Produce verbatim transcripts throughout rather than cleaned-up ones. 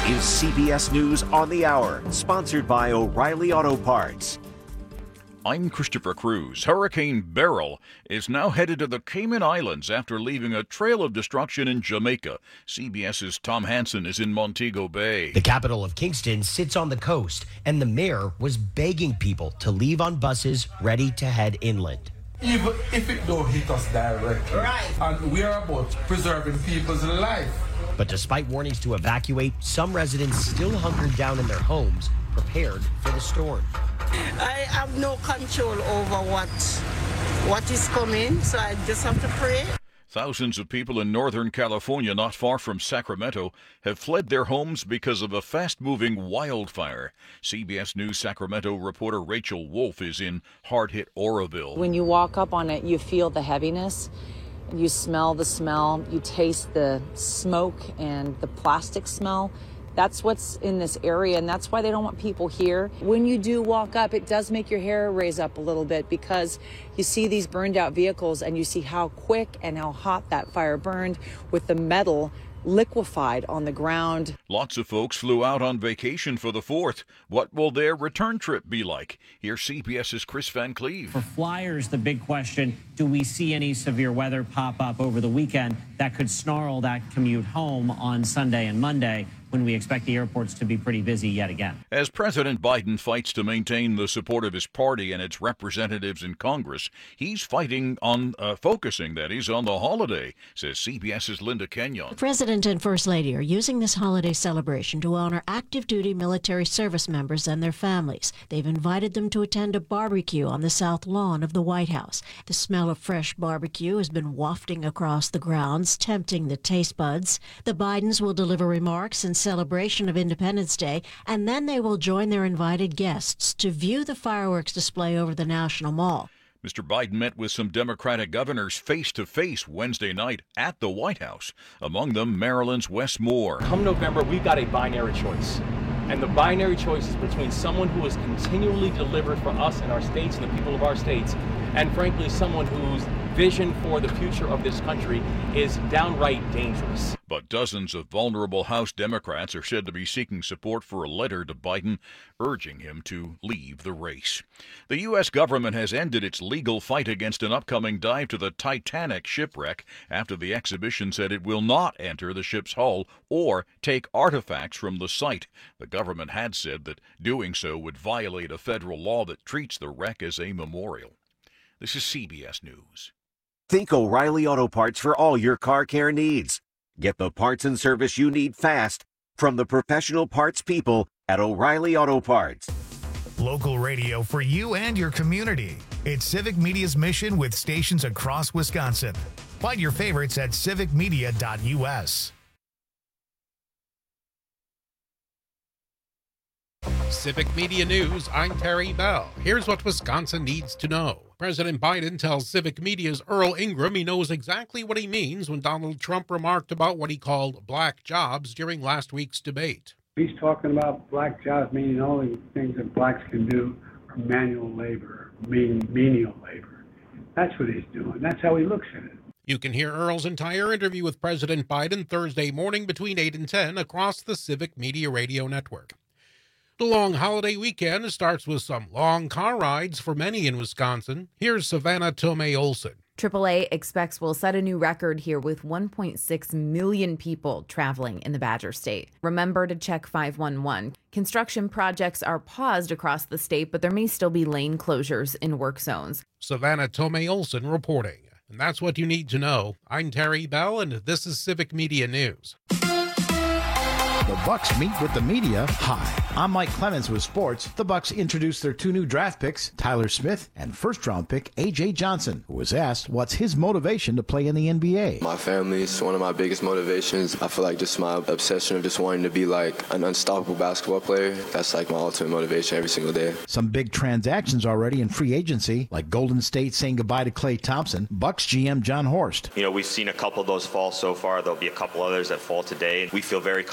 is C B S News on the Hour, sponsored by O'Reilly Auto Parts. I'm Christopher Cruz. Hurricane Beryl is now headed to the Cayman Islands after leaving a trail of destruction in Jamaica. CBS's Tom Hansen is in Montego Bay. The capital of Kingston sits on the coast, and the mayor was begging people to leave on buses ready to head inland. Even if it don't hit us directly, right. And we are about preserving people's life. But despite warnings to evacuate, some residents still hunkered down in their homes, prepared for the storm. I have no control over what what is coming, so I just have to pray. Thousands of people in Northern California, not far from Sacramento, have fled their homes because of a fast-moving wildfire. C B S News Sacramento reporter Rachel Wolf is in hard-hit Oroville. When you walk up on it, you feel the heaviness. You smell the smell. You taste the smoke and the plastic smell. That's what's in this area, and that's why they don't want people here. When you do walk up, it does make your hair raise up a little bit because you see these burned out vehicles and you see how quick and how hot that fire burned with the metal liquefied on the ground. Lots of folks flew out on vacation for the fourth. What will their return trip be like? Here's CBS's Chris Van Cleve. For flyers, the big question, do we see any severe weather pop up over the weekend that could snarl that commute home on Sunday and Monday, when we expect the airports to be pretty busy yet again? As President Biden fights to maintain the support of his party and its representatives in Congress, he's fighting on, uh, focusing, that is, on the holiday, says CBS's Linda Kenyon. The President and First Lady are using this holiday celebration to honor active-duty military service members and their families. They've invited them to attend a barbecue on the south lawn of the White House. The smell of fresh barbecue has been wafting across the grounds, tempting the taste buds. The Bidens will deliver remarks and celebration of Independence Day, and then they will join their invited guests to view the fireworks display over the National Mall. Mister Biden met with some Democratic governors face-to-face Wednesday night at the White House, among them Maryland's Wes Moore. Come November, we've got a binary choice. And the binary choice is between someone who has continually delivered for us and our states and the people of our states, and frankly, someone whose vision for the future of this country is downright dangerous. But dozens of vulnerable House Democrats are said to be seeking support for a letter to Biden urging him to leave the race. The U S government has ended its legal fight against an upcoming dive to the Titanic shipwreck after the exhibition said it will not enter the ship's hull or take artifacts from the site. The government had said that doing so would violate a federal law that treats the wreck as a memorial. This is C B S News. Think O'Reilly Auto Parts for all your car care needs. Get the parts and service you need fast from the professional parts people at O'Reilly Auto Parts. Local radio for you and your community. It's Civic Media's mission with stations across Wisconsin. Find your favorites at civic media dot U S. Civic Media News, I'm Terry Bell. Here's what Wisconsin needs to know. President Biden tells Civic Media's Earl Ingram he knows exactly what he means when Donald Trump remarked about what he called black jobs during last week's debate. He's talking about black jobs, meaning only things that blacks can do are manual labor, meaning menial labor. That's what he's doing. That's how he looks at it. You can hear Earl's entire interview with President Biden Thursday morning between eight and ten across the Civic Media Radio Network. The long holiday weekend starts with some long car rides for many in Wisconsin. Here's Savannah Tomei Olson. triple A expects we'll set a new record here with one point six million people traveling in the Badger State. Remember to check five one one. Construction projects are paused across the state, but there may still be lane closures in work zones. Savannah Tomei Olson reporting. And that's what you need to know. I'm Terry Bell, and this is Civic Media News. The Bucks meet with the media. Hi, I'm Mike Clemens with sports. The Bucks introduced their two new draft picks, Tyler Smith and first-round pick A J Johnson, who was asked what's his motivation to play in the N B A. My family is one of my biggest motivations. I feel like just my obsession of just wanting to be like an unstoppable basketball player. That's like my ultimate motivation every single day. Some big transactions already in free agency, like Golden State saying goodbye to Klay Thompson, Bucks G M John Horst. You know, we've seen a couple of those fall so far. There'll be a couple others that fall today. We feel very confident that we're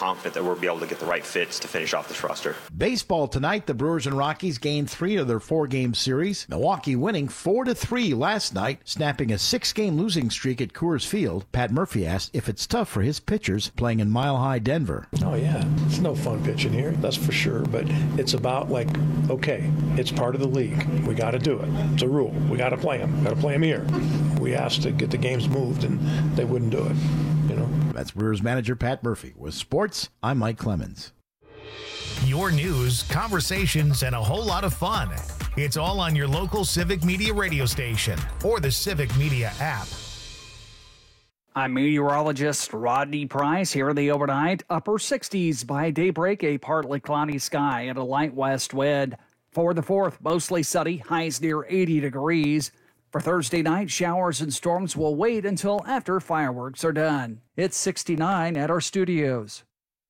we'll be able to get the right fits to finish off this roster. Baseball tonight, the Brewers and Rockies gained three of their four-game series. Milwaukee winning four to three last night, snapping a six-game losing streak at Coors Field. Pat Murphy asked if it's tough for his pitchers playing in Mile High Denver. Oh, yeah. It's no fun pitching here, that's for sure. But it's about, like, okay, it's part of the league. We got to do it. It's a rule. We got to play them. Got to play them here. We asked to get the games moved, and they wouldn't do it. You know. That's Brewers manager Pat Murphy. With sports, I'm Mike Clemens. Your news, conversations, and a whole lot of fun. It's all on your local Civic Media radio station or the Civic Media app. I'm meteorologist Rodney Price. Here in the overnight, upper sixties by daybreak, a partly cloudy sky and a light west wind. For the fourth, mostly sunny, highs near eighty degrees. For Thursday night, showers and storms will wait until after fireworks are done. It's sixty-nine at our studios.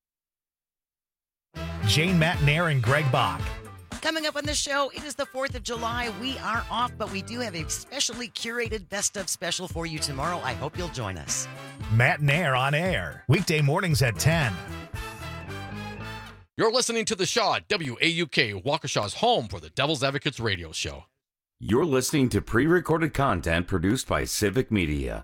Jane Matnair and Greg Bach. Coming up on the show, it is the fourth of July. We are off, but we do have a specially curated best of special for you tomorrow. I hope you'll join us. Matnair on air, weekday mornings at ten. You're listening to The Shaw at W A U K, Waukesha's home for the Devil's Advocates radio show. You're listening to pre-recorded content produced by Civic Media.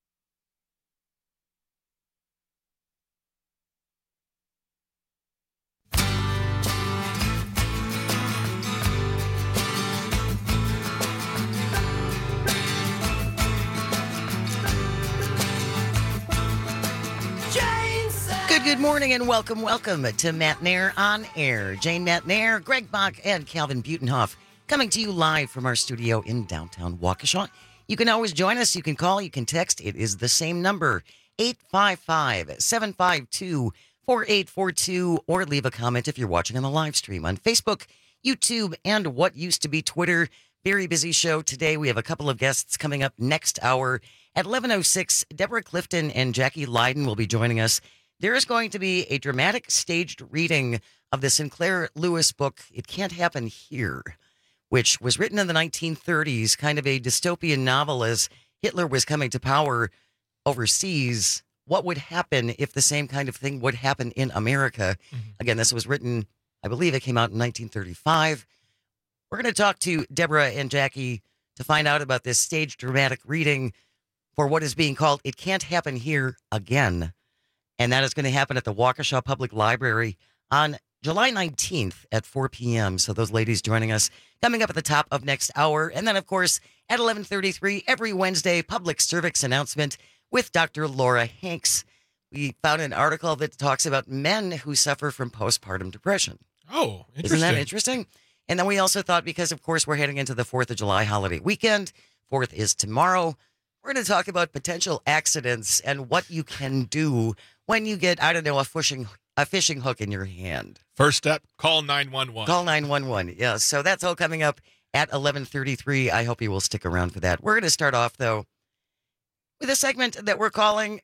Good, good morning and welcome, welcome to Matnair on Air. Jane Matnair, Greg Bach, and Calvin Butenhoff coming to you live from our studio in downtown Waukesha. You can always join us. You can call, you can text. It is the same number, eight five five, seven five two, four eight four two, or leave a comment if you're watching on the live stream on Facebook, YouTube, and what used to be Twitter. Very busy show today. We have a couple of guests coming up next hour. At eleven oh six, Deborah Clifton and Jackie Leiden will be joining us. There is going to be a dramatic staged reading of the Sinclair Lewis book, It Can't Happen Here, which was written in the nineteen thirties, kind of a dystopian novel as Hitler was coming to power overseas. What would happen if the same kind of thing would happen in America? Mm-hmm. Again, this was written, I believe it came out in nineteen thirty-five. We're going to talk to Deborah and Jackie to find out about this staged dramatic reading for what is being called It Can't Happen Here Again. And that is going to happen at the Waukesha Public Library on July nineteenth at four p.m. So those ladies joining us coming up at the top of next hour. And then, of course, at eleven thirty-three every Wednesday, public cervix announcement with Doctor Laura Hanks. We found an article that talks about men who suffer from postpartum depression. Oh, interesting. Isn't that interesting? And then we also thought, because, of course, we're heading into the fourth of July holiday weekend, fourth is tomorrow, we're going to talk about potential accidents and what you can do when you get, I don't know, a fishing a fishing hook in your hand. First step, call nine one one. Call nine one one, yeah. So that's all coming up at eleven thirty-three. I hope you will stick around for that. We're going to start off, though, with a segment that we're calling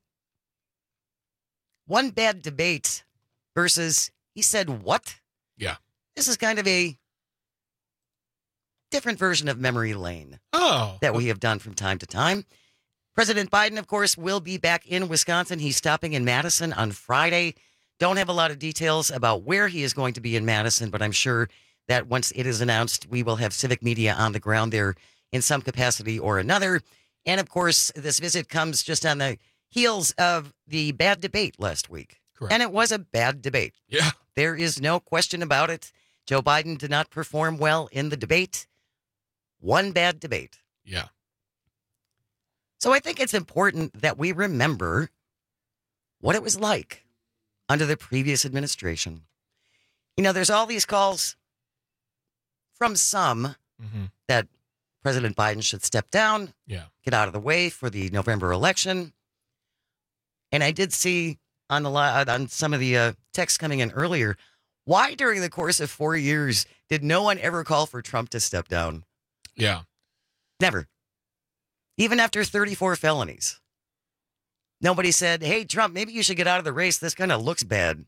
One Bad Debate versus He Said What? Yeah. This is kind of a different version of Memory Lane. Oh. That we have done from time to time. President Biden, of course, will be back in Wisconsin. He's stopping in Madison on Friday. Don't have a lot of details about where he is going to be in Madison, but I'm sure that once it is announced, we will have Civic Media on the ground there in some capacity or another. And, of course, this visit comes just on the heels of the bad debate last week. Correct. And it was a bad debate. Yeah. There is no question about it. Joe Biden did not perform well in the debate. One bad debate. Yeah. So I think it's important that we remember what it was like under the previous administration. You know, there's all these calls from some mm-hmm. that President Biden should step down, yeah. get out of the way for the November election. And I did see on the on some of the uh, texts coming in earlier, why during the course of four years did no one ever call for Trump to step down? Yeah. Never. Even after thirty-four felonies. Nobody said, hey, Trump, maybe you should get out of the race. This kind of looks bad.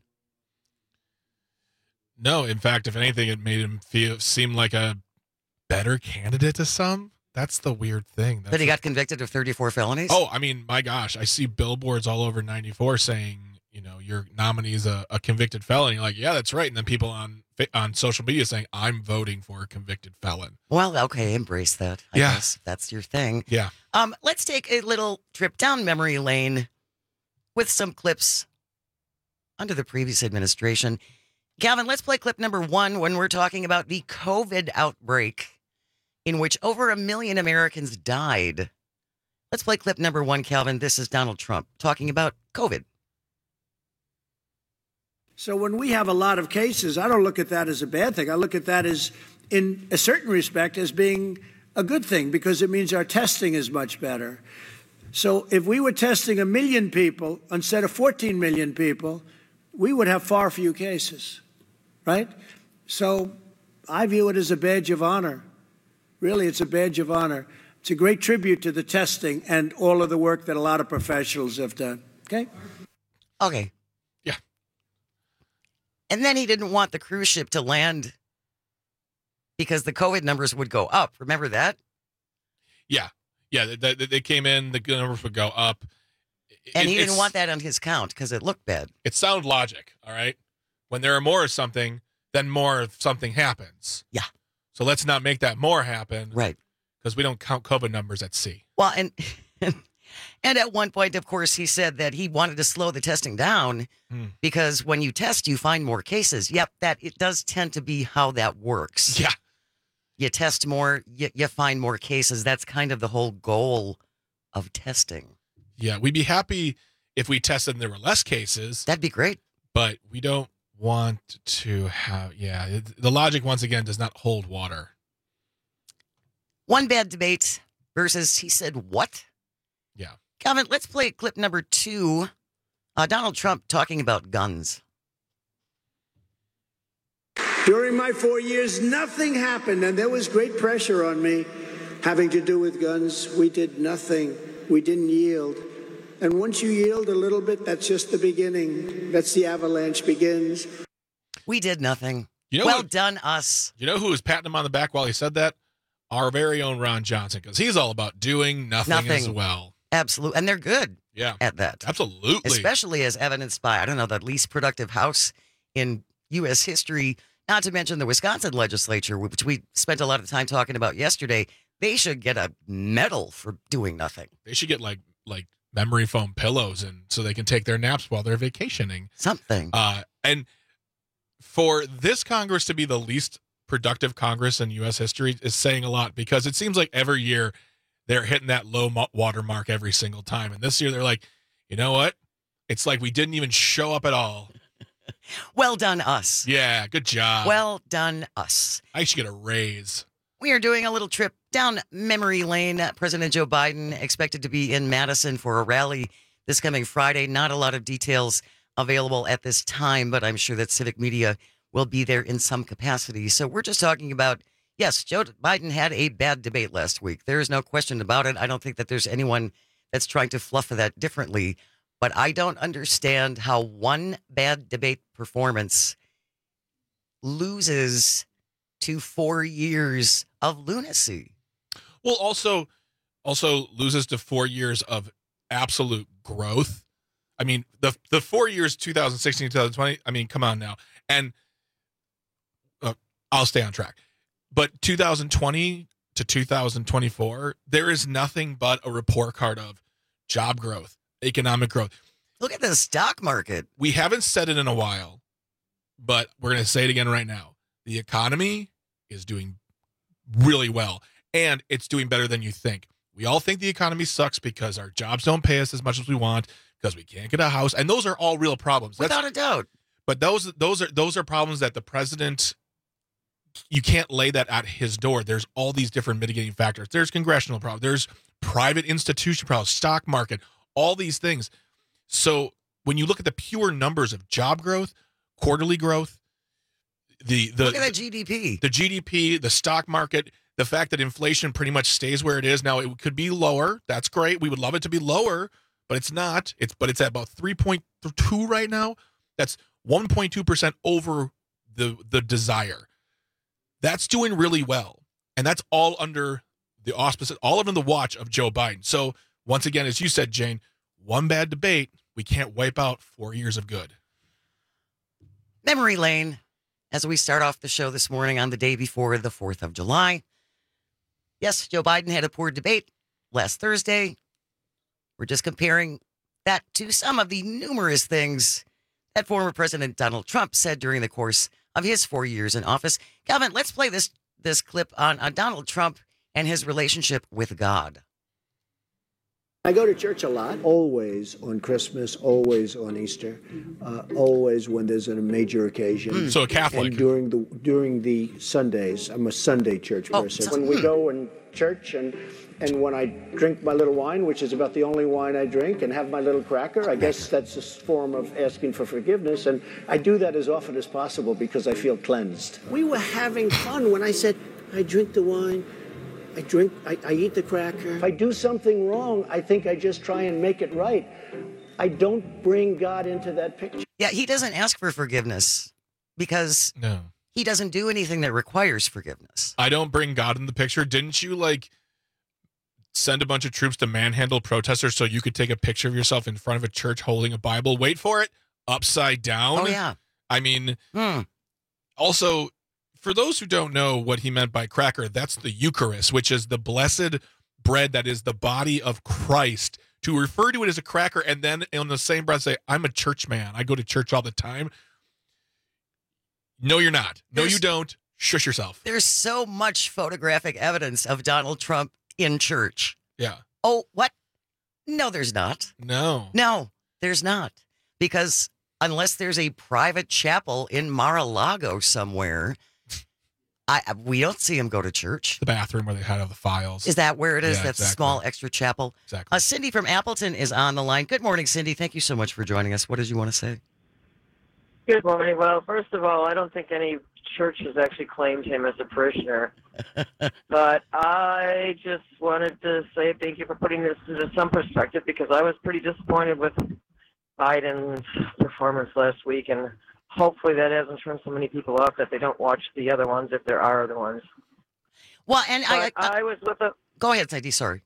No, in fact, if anything, it made him feel seem like a better candidate to some. That's the weird thing. That's that he a, got convicted of thirty-four felonies? Oh, I mean, my gosh. I see billboards all over ninety-four saying, you know, your nominee is a, a convicted felon. You're like, yeah, that's right. And then people on on social media saying, I'm voting for a convicted felon. Well, okay, embrace that. I Yeah. guess that's your thing. Yeah. Um, let's take a little trip down memory lane with some clips under the previous administration. Calvin, let's play clip number one when we're talking about the COVID outbreak in which over a million Americans died. Let's play clip number one, Calvin. This is Donald Trump talking about COVID. So when we have a lot of cases, I don't look at that as a bad thing. I look at that as, in a certain respect, as being a good thing because it means our testing is much better. So if we were testing a million people instead of fourteen million people, we would have far fewer cases, right? So I view it as a badge of honor. Really, it's a badge of honor. It's a great tribute to the testing and all of the work that a lot of professionals have done. Okay? Okay. Yeah. And then he didn't want the cruise ship to land because the COVID numbers would go up. Remember that? Yeah. Yeah. They, they, they came in, the numbers would go up. And It- he didn't it's- want that on his count because it looked bad. It's sound logic, all right? When there are more of something, then more of something happens. Yeah. So let's not make that more happen. Right. Because we don't count COVID numbers at sea. Well, and and at one point, of course, he said that he wanted to slow the testing down Hmm. because when you test, you find more cases. Yep, that it does tend to be how that works. Yeah. You test more, you, you find more cases. That's kind of the whole goal of testing. Yeah, we'd be happy if we tested and there were less cases. That'd be great. But we don't want to have, yeah, it, the logic, once again, does not hold water. One bad debate versus he said what? Yeah. Calvin, let's play clip number two. Uh, Donald Trump talking about guns. During my four years, nothing happened, and there was great pressure on me having to do with guns. We did nothing. We didn't yield. And once you yield a little bit, that's just the beginning. That's the avalanche begins. We did nothing. You know well what- done, us. You know who was patting him on the back while he said that? Our very own Ron Johnson, because he's all about doing nothing, Nothing. as well. Absolutely. And they're good Yeah. at that. Absolutely. Especially as evidenced by, I don't know, the least productive House in U S history, not to mention the Wisconsin legislature, which we spent a lot of time talking about yesterday. They should get a medal for doing nothing. They should get like like memory foam pillows and so they can take their naps while they're vacationing. Something. Uh, and for this Congress to be the least productive Congress in U S history is saying a lot because it seems like every year they're hitting that low mo- water mark every single time. And this year they're like, you know what? It's like we didn't even show up at all. Well done, us. Yeah, good job. Well done, us. I should get a raise. We are doing a little trip down memory lane. President Joe Biden expected to be in Madison for a rally this coming Friday. Not a lot of details available at this time, but I'm sure that Civic Media will be there in some capacity. So we're just talking about, yes, Joe Biden had a bad debate last week. There is no question about it. I don't think that there's anyone that's trying to fluff that differently. But I don't understand how one bad debate performance loses to four years of lunacy. Well, also, also loses to four years of absolute growth. I mean, the the four years, twenty sixteen, twenty twenty. I mean, come on now. And uh, I'll stay on track. But two thousand twenty to two thousand twenty-four, there is nothing but a report card of job growth, economic growth. Look at the stock market. We haven't said it in a while, but we're going to say it again right now. The economy is doing really well, and it's doing better than you think. We all think the economy sucks because our jobs don't pay us as much as we want, because we can't get a house, and those are all real problems. That's, Without a doubt. But those those are those are problems that the president, you can't lay that at his door. There's all these different mitigating factors. There's congressional problems. There's private institution problems, stock market, all these things. So when you look at the pure numbers of job growth, quarterly growth, the the Look at that G D P. the G D P, the stock market, the fact that inflation pretty much stays where it is now, it could be lower. That's great. We would love it to be lower, but it's not. It's but it's at about three point two right now. That's one point two percent over the the desire. That's doing really well, and that's all under the auspices, all under the watch of Joe Biden. So once again, as you said, Jane, one bad debate we can't wipe out four years of good. Memory lane, as we start off the show this morning on the day before the fourth of July. Yes, Joe Biden had a poor debate last Thursday. We're just comparing that to some of the numerous things that former President Donald Trump said during the course of his four years in office. Calvin, let's play this this clip on, on Donald Trump and his relationship with God. I go to church a lot, always on Christmas, always on Easter, uh, always when there's a major occasion. Mm. So a Catholic. And during the during the Sundays, I'm a Sunday church Oh, person. so- when we hmm. go in church and and when I drink my little wine, which is about the only wine I drink, and have my little cracker, I guess that's a form of asking for forgiveness. And I do that as often as possible because I feel cleansed. We were having fun when I said, I drink the wine. I drink, I, I eat the cracker. If I do something wrong, I think I just try and make it right. I don't bring God into that picture. Yeah, he doesn't ask for forgiveness because No. he doesn't do anything that requires forgiveness. I don't bring God in the picture. Didn't you, like, send a bunch of troops to manhandle protesters so you could take a picture of yourself in front of a church holding a Bible? Wait for it. Upside down. Oh, yeah. I mean, Hmm. also, for those who don't know what he meant by cracker, that's the Eucharist, which is the blessed bread that is the body of Christ. To refer to it as a cracker and then in the same breath say, I'm a church man, I go to church all the time. No, you're not. No, There's- you don't. Shush yourself. There's so much photographic evidence of Donald Trump in church. Yeah. Oh, what? No, there's not. No. No, there's not. Because unless there's a private chapel in Mar-a-Lago somewhere, I we don't see him go to church. The bathroom where they had all the files. Is that where it is? Yeah, That's exactly. a small extra chapel. Exactly. Uh, Cindy from Appleton is on the line. Good morning, Cindy. Thank you so much for joining us. What did you want to say? Good morning. Well, first of all, I don't think any church has actually claimed him as a parishioner. But I just wanted to say thank you for putting this into some perspective because I was pretty disappointed with Biden's performance last week, and hopefully that hasn't turned so many people off that they don't watch the other ones if there are other ones. Well, and I, I, I was with a. Go ahead, Cindy. Sorry.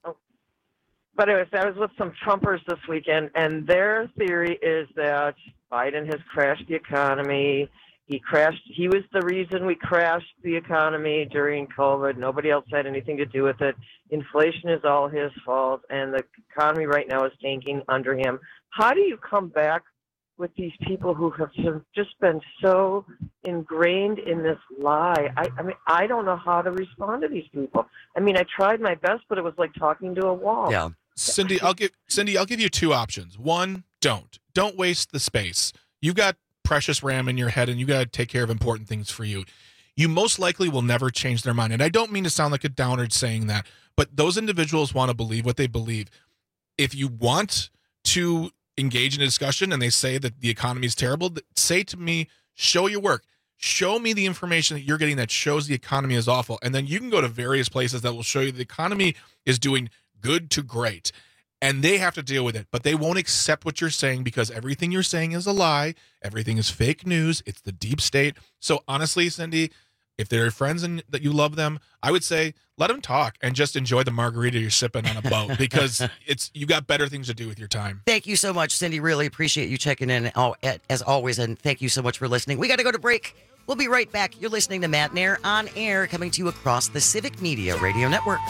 But anyways, I was with some Trumpers this weekend, and their theory is that Biden has crashed the economy. He crashed. He was the reason we crashed the economy during COVID. Nobody else had anything to do with it. Inflation is all his fault, and the economy right now is tanking under him. How do you come back with these people who have just been so ingrained in this lie? I, I mean, I don't know how to respond to these people. I mean, I tried my best, but it was like talking to a wall. Yeah. Cindy, I'll give Cindy, I'll give you two options. One, don't. Don't waste the space. You got precious RAM in your head and you got to take care of important things for you. You most likely will never change their mind. And I don't mean to sound like a downer saying that, but those individuals want to believe what they believe. If you want to engage in a discussion and they say that the economy is terrible, say to me, show your work. Show me the information that you're getting that shows the economy is awful. And then you can go to various places that will show you the economy is doing good to great. And they have to deal with it, but they won't accept what you're saying because everything you're saying is a lie. Everything is fake news. It's the deep state. So honestly, Cindy, if they're friends and that you love them, I would say let them talk and just enjoy the margarita you're sipping on a boat because it's you got better things to do with your time. Thank you so much, Cindy. Really appreciate you checking in as always, and thank you so much for listening. We got to go to break. We'll be right back. You're listening to Matt Nair on air, coming to you across the Civic Media Radio Network.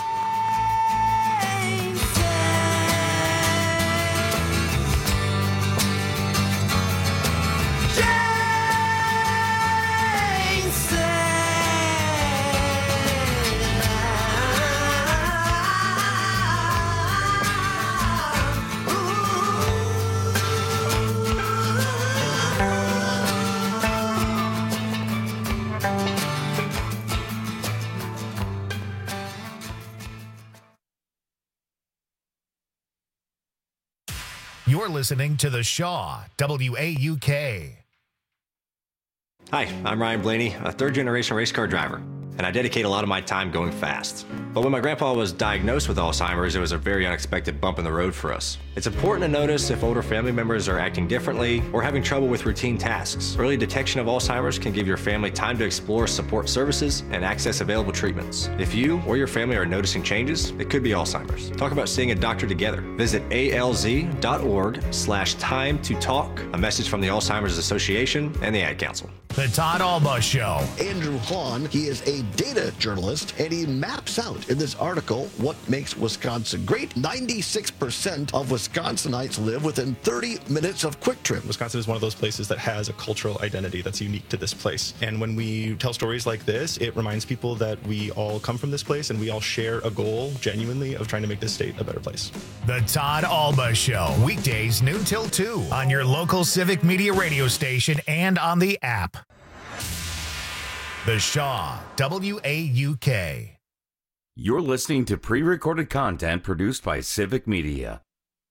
You're listening to The Shaw, W A U K. Hi, I'm Ryan Blaney, a third-generation race car driver. and I dedicate a lot of my time going fast. But when my grandpa was diagnosed with Alzheimer's, it was a very unexpected bump in the road for us. It's important to notice if older family members are acting differently or having trouble with routine tasks. Early detection of Alzheimer's can give your family time to explore support services and access available treatments. If you or your family are noticing changes, it could be Alzheimer's. Talk about seeing a doctor together. Visit alz.org slash time to talk. A message from the Alzheimer's Association and the Ad Council. The Todd Alba Show. Andrew Hahn, he is a data journalist, and he maps out in this article what makes Wisconsin great. ninety-six percent of Wisconsinites live within thirty minutes of Quick Trip. Wisconsin is one of those places that has a cultural identity that's unique to this place. And when we tell stories like this, it reminds people that we all come from this place and we all share a goal, genuinely, of trying to make this state a better place. The Todd Alba Show. Weekdays noon till two on your local Civic Media radio station and on the app. The Shaw, W A U K. You're listening to pre-recorded content produced by Civic Media.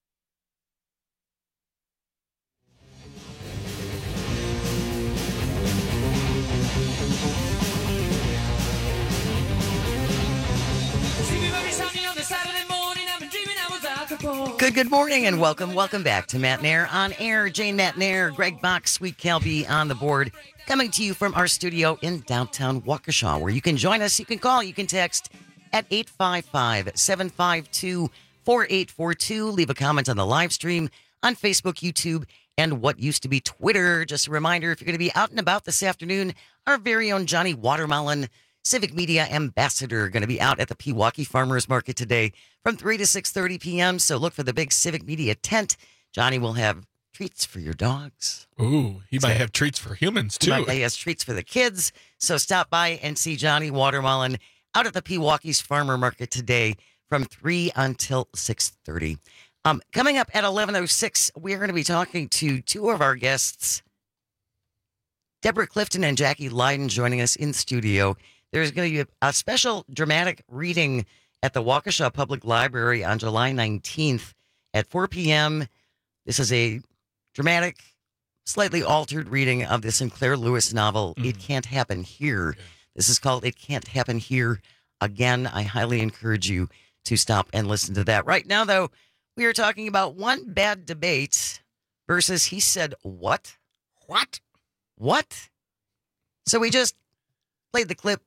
Good, good morning and welcome, welcome back to Matt Nair on air. Jane Matt Nair, Greg Bach, Sweet Kelby on the board, coming to you from our studio in downtown Waukesha, where you can join us, you can call, you can text at eight five five, seven five two, four eight four two. Leave a comment on the live stream on Facebook, YouTube, and what used to be Twitter. Just a reminder, if you're going to be out and about this afternoon, our very own Johnny Watermelon, Civic Media Ambassador, going to be out at the Pewaukee Farmers Market today from three to six thirty p.m. So look for the big Civic Media tent. Johnny will have treats for your dogs. Ooh, he So- might have treats for humans, He too. might- He has treats for the kids. So stop by and see Johnny Watermelon out at the Pewaukee's Farmer Market today from three until six thirty. Um, coming up at eleven oh six, we're going to be talking to two of our guests, Deborah Clifton and Jackie Leiden, joining us in studio. There's going to be a, a special dramatic reading at the Waukesha Public Library on July nineteenth at four p.m. This is a dramatic, slightly altered reading of the Sinclair Lewis novel, It Can't Happen Here. This is called It Can't Happen Here Again. I highly encourage you to stop and listen to that. Right now, though, we are talking about one bad debate versus he said what? What? What? So we just played the clip.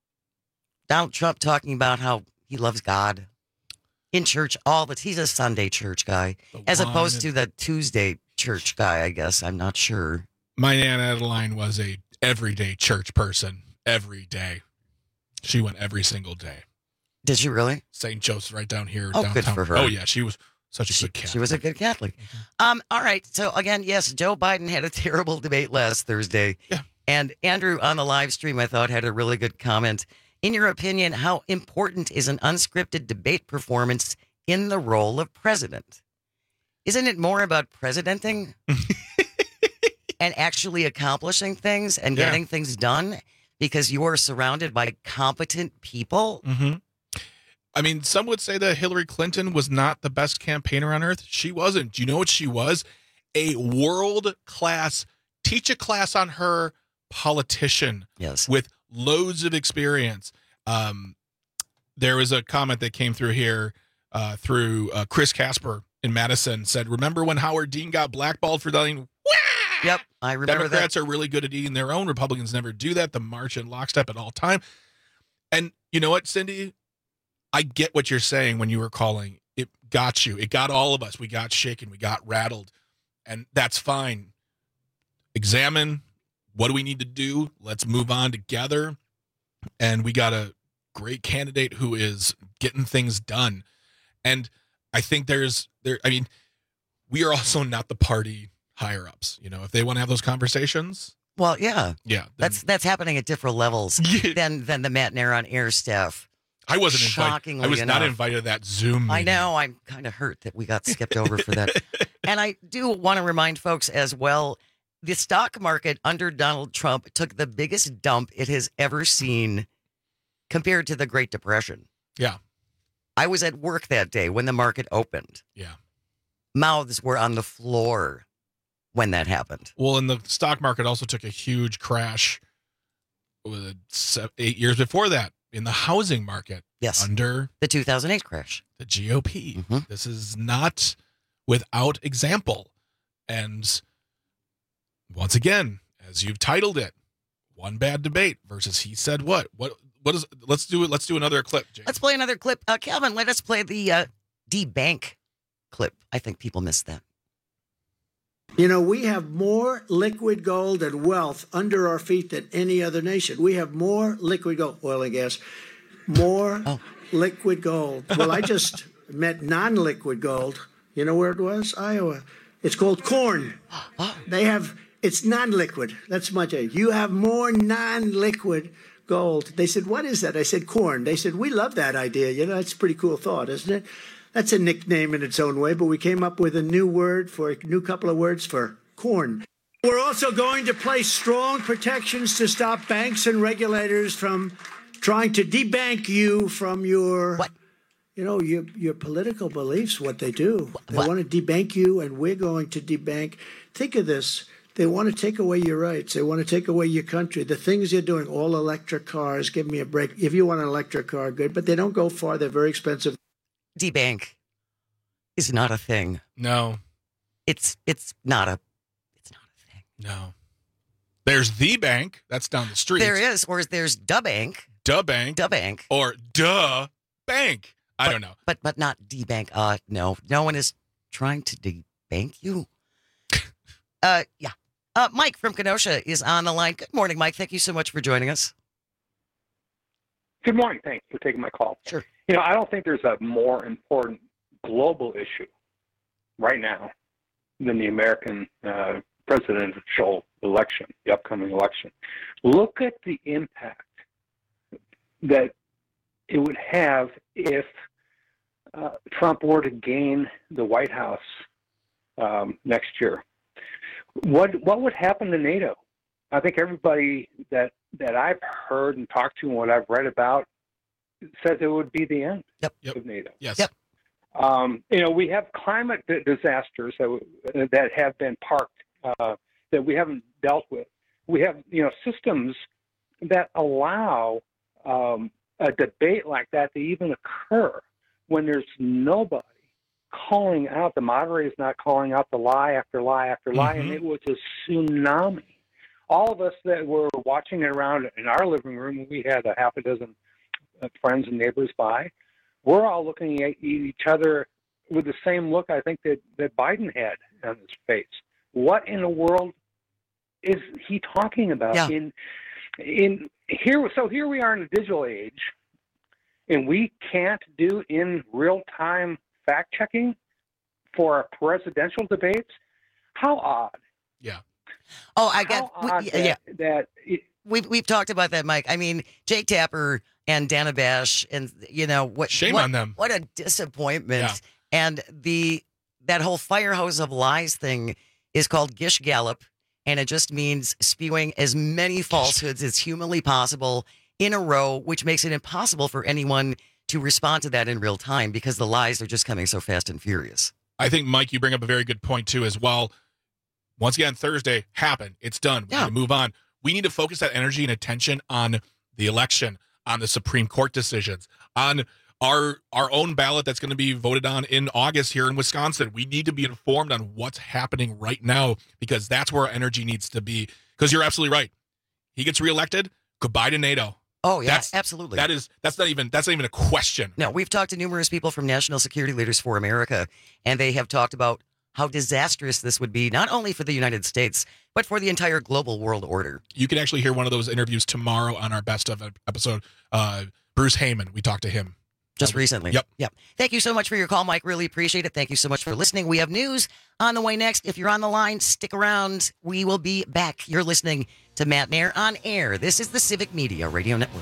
Donald Trump talking about how he loves God in church all the he's a Sunday church guy as one opposed and- to the Tuesday church guy, I guess. I'm not sure. My Aunt Adeline was a everyday church person. Every day. She went every single day. Did she really? Saint Joseph's right down here. Oh, downtown. good for her. Oh, yeah. She was such a good Catholic. She was a good Catholic. Um, all right. So again, yes, Joe Biden had a terrible debate last Thursday. Yeah. And Andrew on the live stream, I thought, had a really good comment. In your opinion, how important is an unscripted debate performance in the role of president? Isn't it more about presidenting and actually accomplishing things and Yeah. getting things done because you are surrounded by competent people? Mm-hmm. I mean, some would say that Hillary Clinton was not the best campaigner on earth. She wasn't. Do you know what she was? A world-class, teach a class on her politician. Yes. With loads of experience. Um, there was a comment that came through here uh, through uh, Chris Casper in Madison, said, remember when Howard Dean got blackballed for dying? Yep, I remember Democrats that. are really good at eating their own. Republicans never do that. The march in lockstep at all time. And you know what, Cindy? I get what you're saying when you were calling. It got you. It got all of us. We got shaken. We got rattled. And that's fine. Examine. What do we need to do? Let's move on together. And we got a great candidate who is getting things done. And I think there's there. I mean, we are also not the party higher ups. You know, if they want to have those conversations. Well, yeah. Yeah. then- That's that's happening at different levels than than the Matt Nair on air staff. I wasn't invited. Shockingly I was not enough. invited to that Zoom I meeting. know. I'm kind of hurt that we got skipped over for that. And I do want to remind folks as well, the stock market under Donald Trump took the biggest dump it has ever seen compared to the Great Depression. Yeah. I was at work that day when the market opened. Yeah. Mouths were on the floor when that happened. Well, and the stock market also took a huge crash uh, seven, eight years before that in the housing market. Yes. Under the two thousand eight crash. The G O P. Mm-hmm. This is not without example. And once again, as you've titled it, one bad debate versus he said what? What what is let's do it let's do another clip, Jane. Let's play another clip. Uh, Calvin, let us play the uh, D-Bank clip. I think people missed that. You know, we have more liquid gold and wealth under our feet than any other nation. We have more liquid gold, oil and gas, more oh. liquid gold. Well, I just met non-liquid gold. You know where it was? Iowa. It's called corn. They have, it's non-liquid. That's much. You have more non-liquid gold. They said, what is that? I said, corn. They said, we love that idea. You know, that's a pretty cool thought, isn't it? That's a nickname in its own way, but we came up with a new word for a new couple of words for corn. We're also going to place strong protections to stop banks and regulators from trying to debank you from your, what? you know, your your political beliefs, what they do. They what? want to debank you, and we're going to debank. Think of this. They want to take away your rights. They want to take away your country. The things you're doing, all electric cars, give me a break. If you want an electric car, good, but they don't go far. They're very expensive. D-Bank is not a thing. No. It's it's not a it's not a thing. No. There's the bank. That's down the street. There is, or there's Da Bank. Da Bank. Da Bank. Or Duh Bank. I but, don't know. But but not D-Bank. Uh no. No one is trying to debank you. uh yeah. Uh Mike from Kenosha is on the line. Good morning, Mike. Thank you so much for joining us. Good morning. Thanks for taking my call. Sure. You know, I don't think there's a more important global issue right now than the American uh, presidential election, the upcoming election. Look at the impact that it would have if uh, Trump were to gain the White House um, next year. What what would happen to NATO? I think everybody that that I've heard and talked to and what I've read about says it would be the end yep. of NATO. Yes. Yep. Um, you know, we have climate disasters that, that have been parked uh, that we haven't dealt with. We have, you know, systems that allow um, a debate like that to even occur when there's nobody calling out. The moderator is not calling out the lie after lie after lie, Mm-hmm. and it was a tsunami. All of us that were watching it around in our living room, we had a half a dozen friends and neighbors by, we're all looking at each other with the same look I think that, that Biden had on his face. What in the world is he talking about? Yeah. In in here so here we are in the digital age, and we can't do in real time fact checking for our presidential debates. How odd. Yeah. Oh, I got How we, odd yeah. that, that it, We've we've talked about that, Mike. I mean, Jake Tapper and Dana Bash, and you know what? Shame what, on them. What a disappointment! Yeah. And the that whole fire hose of lies thing is called Gish Gallop, and it just means spewing as many falsehoods as humanly possible in a row, which makes it impossible for anyone to respond to that in real time because the lies are just coming so fast and furious. I think, Mike, you bring up a very good point too as well. Once again, Thursday happened. It's done. We Yeah. need to move on. We need to focus that energy and attention on the election, on the Supreme Court decisions, on our our own ballot that's going to be voted on in August here in Wisconsin. We need to be informed on what's happening right now because that's where our energy needs to be. Because you're absolutely right. He gets reelected. Goodbye to NATO. Oh yeah, That's- absolutely. That is that's not even that's not even a question. No, we've talked to numerous people from National Security Leaders for America, and they have talked about how disastrous this would be, not only for the United States, but for the entire global world order. You can actually hear one of those interviews tomorrow on our best of episode. Uh, Bruce Heyman, we talked to him. Just recently. Yep. Yep. Thank you so much for your call, Mike. Really appreciate it. Thank you so much for listening. We have news on the way next. If you're on the line, stick around. We will be back. You're listening to Matt Nair on air. This is the Civic Media Radio Network.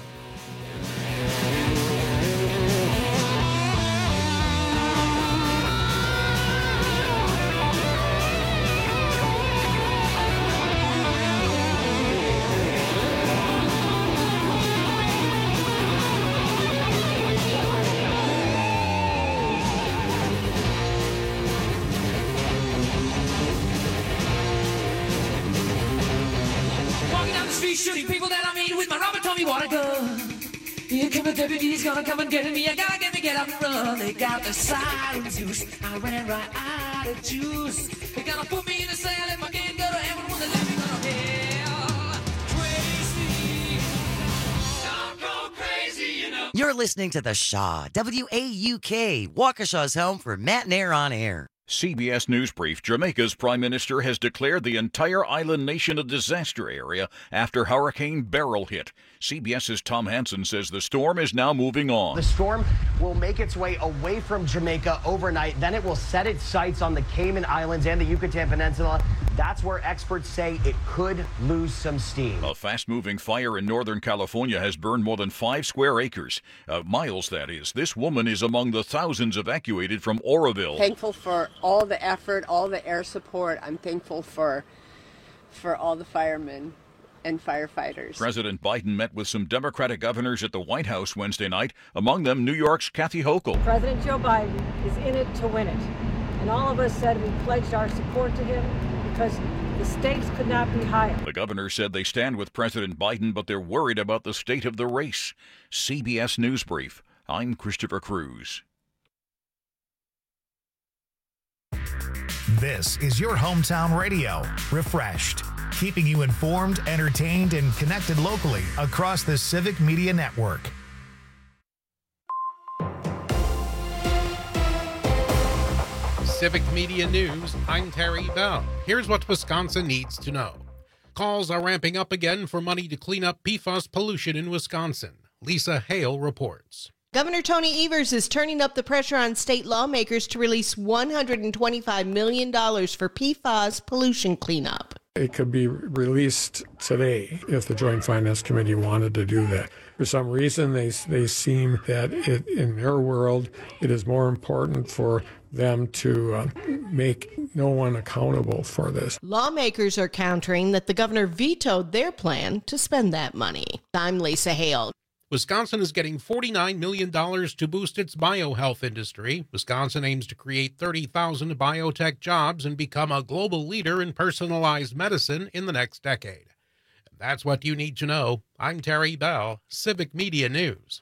Walking down the street, shooting people that I meet with my my Robert told me what to go. Here come the deputies, gonna come and get me. I gotta get me, get up and run. They got the sirens loose. I ran right out of juice. They gonna put me in a cell if I can't go to heaven. When they let me go to hell. Crazy. Don't go crazy, you know. You're listening to The Shaw, W A U K, Waukesha's home for Matt Nair on Air. C B S News Brief. Jamaica's prime minister has declared the entire island nation a disaster area after Hurricane Beryl hit. CBS's Tom Hansen says the storm is now moving on. The storm will make its way away from Jamaica overnight. Then it will set its sights on the Cayman Islands and the Yucatan Peninsula. That's where experts say it could lose some steam. A fast-moving fire in Northern California has burned more than five square acres. Uh, miles, that is. This woman is among the thousands evacuated from Oroville. Thankful for all the effort, all the air support. I'm thankful for for all the firemen and firefighters. President Biden met with some Democratic governors at the White House Wednesday night, among them New York's Kathy Hochul. President Joe Biden is in it to win it. And all of us said we pledged our support to him because the stakes could not be higher. The governor said they stand with President Biden, but they're worried about the state of the race. C B S News Brief. I'm Christopher Cruz. This is your hometown radio, Refreshed, keeping you informed, entertained, and connected locally across the Civic Media Network. Civic Media News, I'm Terry Bell. Here's what Wisconsin needs to know. Calls are ramping up again for money to clean up P FAS pollution in Wisconsin. Lisa Hale reports. Governor Tony Evers is turning up the pressure on state lawmakers to release one hundred twenty-five million dollars for P FAS pollution cleanup. It could be released today if the Joint Finance Committee wanted to do that. For some reason, they they seem that it, in their world, it is more important for them to uh, make no one accountable for this. Lawmakers are countering that the governor vetoed their plan to spend that money. I'm Lisa Hale. Wisconsin is getting forty-nine million dollars to boost its biohealth industry. Wisconsin aims to create thirty thousand biotech jobs and become a global leader in personalized medicine in the next decade. And that's what you need to know. I'm Terry Bell, Civic Media News.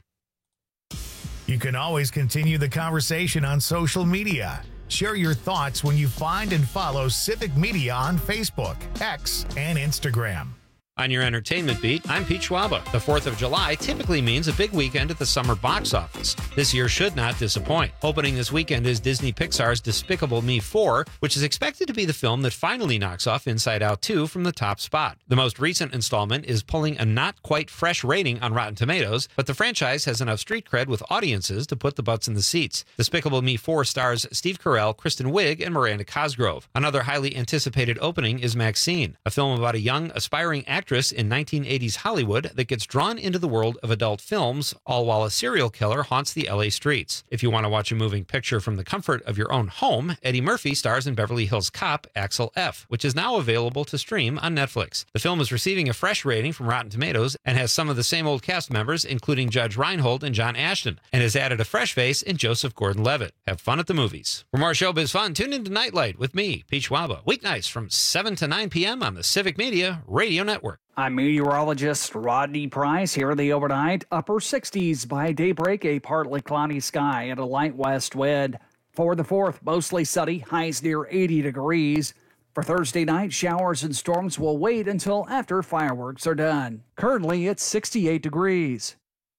You can always continue the conversation on social media. Share your thoughts when you find and follow Civic Media on Facebook, X, and Instagram. On your entertainment beat, I'm Pete Schwaba. The fourth of July typically means a big weekend at the summer box office. This year should not disappoint. Opening this weekend is Disney Pixar's Despicable Me four, which is expected to be the film that finally knocks off Inside Out two from the top spot. The most recent installment is pulling a not quite fresh rating on Rotten Tomatoes, but the franchise has enough street cred with audiences to put the butts in the seats. Despicable Me four stars Steve Carell, Kristen Wiig, and Miranda Cosgrove. Another highly anticipated opening is Maxine, a film about a young, aspiring actress in nineteen eighties Hollywood that gets drawn into the world of adult films, all while a serial killer haunts the L A streets. If you want to watch a moving picture from the comfort of your own home, Eddie Murphy stars in Beverly Hills Cop, Axel F., which is now available to stream on Netflix. The film is receiving a fresh rating from Rotten Tomatoes and has some of the same old cast members, including Judge Reinhold and John Ashton, and has added a fresh face in Joseph Gordon-Levitt. Have fun at the movies. For more showbiz fun, tune into Nightlight with me, Pete Schwaba, weeknights from seven to nine p.m. on the Civic Media Radio Network. I'm meteorologist Rodney Price. Here in the overnight, upper sixties by daybreak, a partly cloudy sky and a light west wind. For the fourth, mostly sunny, highs near eighty degrees. For Thursday night, showers and storms will wait until after fireworks are done. Currently, it's sixty-eight degrees.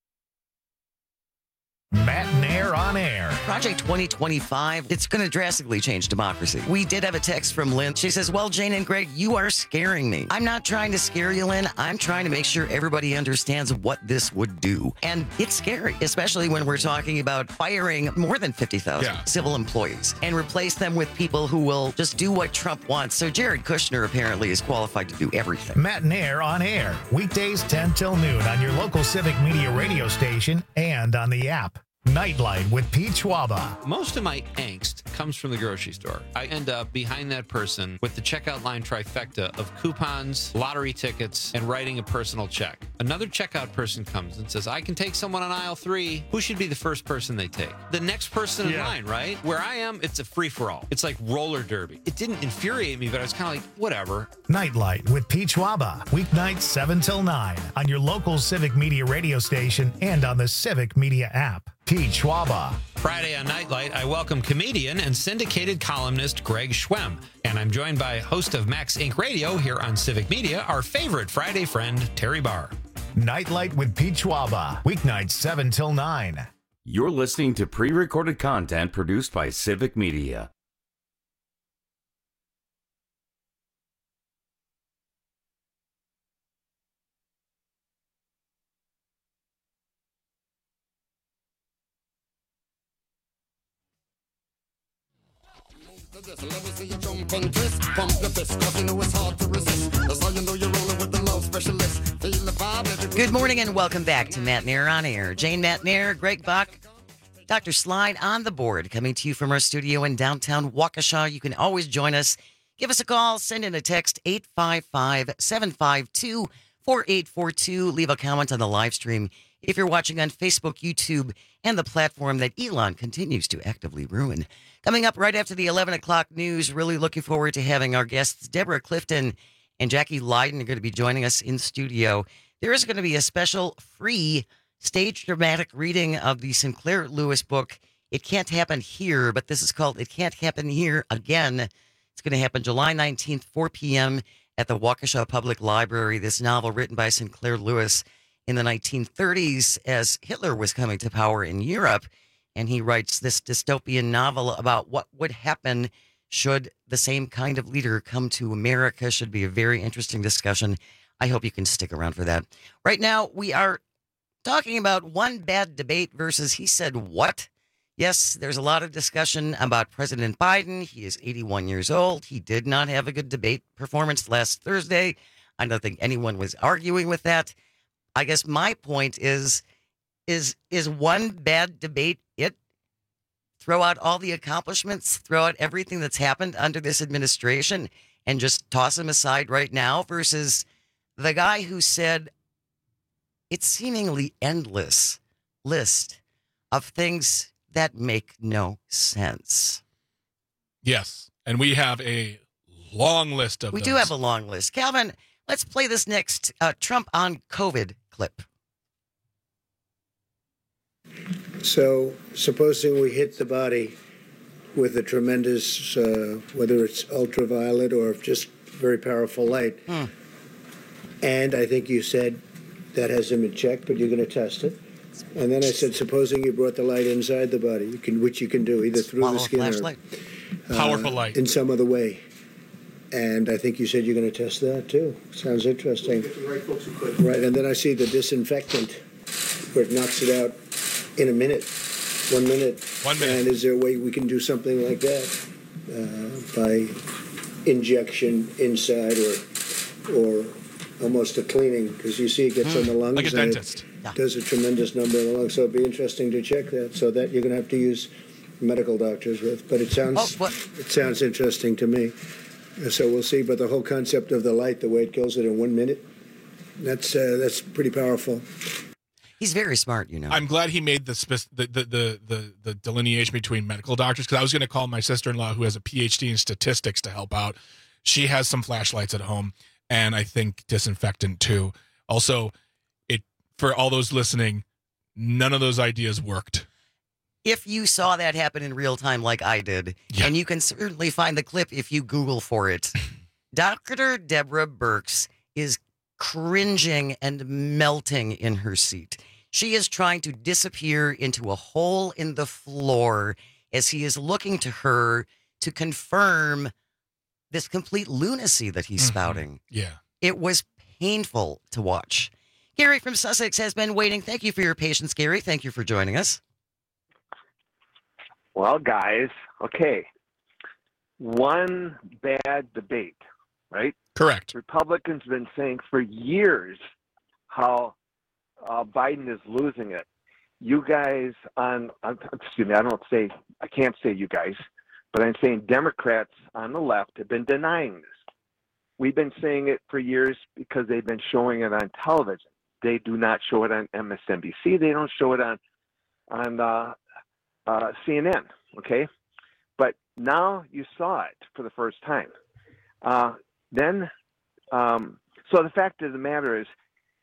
Matt Nair on Air. Project twenty twenty-five, it's going to drastically change democracy. We did have a text from Lynn. She says, well, Jane and Greg, you are scaring me. I'm not trying to scare you, Lynn. I'm trying to make sure everybody understands what this would do. And it's scary, especially when we're talking about firing more than fifty thousand yeah. civil employees and replace them with people who will just do what Trump wants. So Jared Kushner apparently is qualified to do everything. Matt Nair on Air, weekdays ten till noon on your local Civic Media radio station and on the app. Nightlight with Pete Schwaba. Most of my angst comes from the grocery store. I end up behind that person with the checkout line trifecta of coupons, lottery tickets, and writing a personal check. Another checkout person comes and says, I can take someone on aisle three. Who should be the first person they take? The next person in Yeah. line, right? Where I am, it's a free-for-all. It's like roller derby. It didn't infuriate me, but I was kind of like, whatever. Nightlight with Pete Schwaba. Weeknights seven till nine on your local Civic Media radio station and on the Civic Media app. Pete Schwaba. Friday on Nightlight, I welcome comedian and syndicated columnist Greg Schwem. And I'm joined by host of Max Incorporated. Radio here on Civic Media, our favorite Friday friend, Terry Barr. Nightlight with Pete Schwaba. Weeknights seven till nine. You're listening to pre-recorded content produced by Civic Media. Let me see you jump and twist. Pump your fist, cause you know it's hard to resist. That's how you know you're rolling with the love specialist. Feel the vibe. Good morning and welcome back to Matt Nair on Air. Jane Matt Nair, Greg Bach, Doctor Slide on the board, coming to you from our studio in downtown Waukesha. You can always join us. Give us a call, send in a text, eight five five, seven five two, four eight four two. Leave a comment on the live stream if you're watching on Facebook, YouTube, and the platform that Elon continues to actively ruin. Coming up right after the eleven o'clock news, really looking forward to having our guests, Deborah Clifton and Jackie Leiden, are going to be joining us in studio. There is going to be a special free stage dramatic reading of the Sinclair Lewis book, It Can't Happen Here, but this is called It Can't Happen Here Again. It's going to happen July nineteenth, four p.m. at the Waukesha Public Library. This novel written by Sinclair Lewis in the nineteen thirties as Hitler was coming to power in Europe. And he writes this dystopian novel about what would happen should the same kind of leader come to America. Should be a very interesting discussion. I hope you can stick around for that. Right now, we are talking about one bad debate versus he said what. Yes, there's a lot of discussion about President Biden. He is eighty-one years old. He did not have a good debate performance last Thursday. I don't think anyone was arguing with that. I guess my point is, is, is one bad debate it? Throw out all the accomplishments, throw out everything that's happened under this administration and just toss him aside right now versus the guy who said it's seemingly endless list of things that make no sense. Yes, and we have a long list of We those. do have a long list. Calvin, let's play this next uh, Trump on COVID clip. So, supposing we hit the body with a tremendous, uh, whether it's ultraviolet or just very powerful light, Hmm. and I think you said that hasn't been checked, but you're going to test it. And then I said, supposing you brought the light inside the body, you can, which you can do either through Swallow the a skin or flashlight. uh, Powerful light. in some other way. And I think you said you're going to test that too. Sounds interesting. Right, and then I see the disinfectant where it knocks it out in a minute, one minute. One minute. And is there a way we can do something like that uh, by injection inside or or almost a cleaning? Because you see it gets on the lungs. Like a and it dentist. does a tremendous number in the lungs. So it'd be interesting to check that. So that you're going to have to use medical doctors with. But it sounds Oh, what? it sounds interesting to me. Uh, So we'll see. But the whole concept of the light, the way it kills it in one minute, that's uh, that's pretty powerful. He's very smart, you know. I'm glad he made the spec- the, the the the the delineation between medical doctors, because I was going to call my sister-in-law, who has a P H D in statistics, to help out. She has some flashlights at home, and I think disinfectant too. Also, it for all those listening, none of those ideas worked. If you saw that happen in real time like I did, Yeah. and you can certainly find the clip if you Google for it, Doctor Deborah Birx is cringing and melting in her seat. She is trying to disappear into a hole in the floor as he is looking to her to confirm this complete lunacy that he's Mhm. spouting. Yeah. It was painful to watch. Gary from Sussex has been waiting. Thank you for your patience, Gary. Thank you for joining us. Well, guys, okay. One bad debate, right? Correct. Republicans have been saying for years how uh, Biden is losing it. you guys on, on, excuse me, I don't say, I can't say you guys, but I'm saying Democrats on the left have been denying this. We've been saying it for years because they've been showing it on television. They do not show it on M S N B C. They don't show it on on uh, uh, C N N. Okay, but now you saw it for the first time. Uh, then, um, so the fact of the matter is,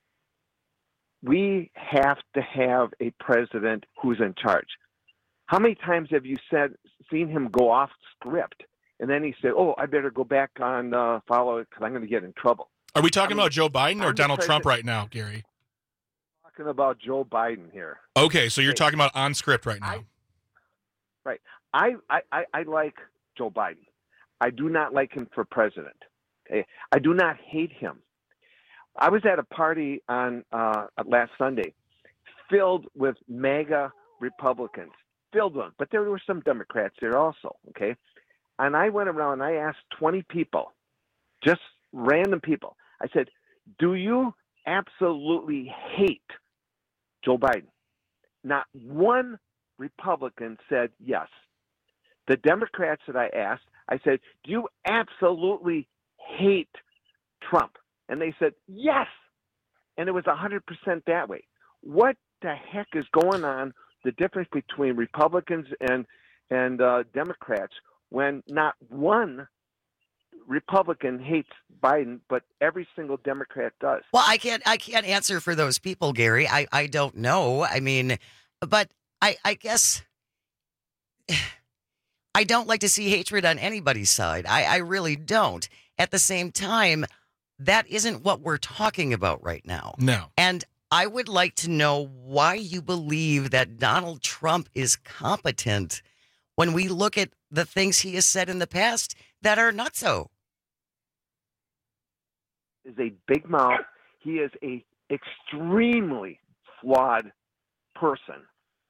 we have to have a president who's in charge. How many times have you said seen him go off script? And then he said, "Oh, I better go back on uh, follow it because I'm going to get in trouble." Are we talking I mean, about Joe Biden or I'm Donald Trump president- right now, Gary? Talking about Joe Biden here. Okay, so you're talking about on script right now. Right. I, I, I, I like Joe Biden. I do not like him for president. Okay. I do not hate him. I was at a party on uh, last Sunday filled with MAGA Republicans, filled with them, but there were some Democrats there also. Okay. And I went around and I asked twenty people, just random people. I said, do you absolutely hate Joe Biden? Not one Republican said yes. The Democrats that I asked, I said, do you absolutely hate Trump? And they said, yes. And it was one hundred percent that way. What the heck is going on, the difference between Republicans and, and uh, Democrats, when not one Republican hates Biden, but every single Democrat does? Well, I can't I can't answer for those people, Gary. I, I don't know. I mean, but I, I guess I don't like to see hatred on anybody's side. I, I really don't. At the same time, that isn't what we're talking about right now. No. And I would like to know why you believe that Donald Trump is competent when we look at the things he has said in the past that are not so. Is a big mouth. He is a extremely flawed person.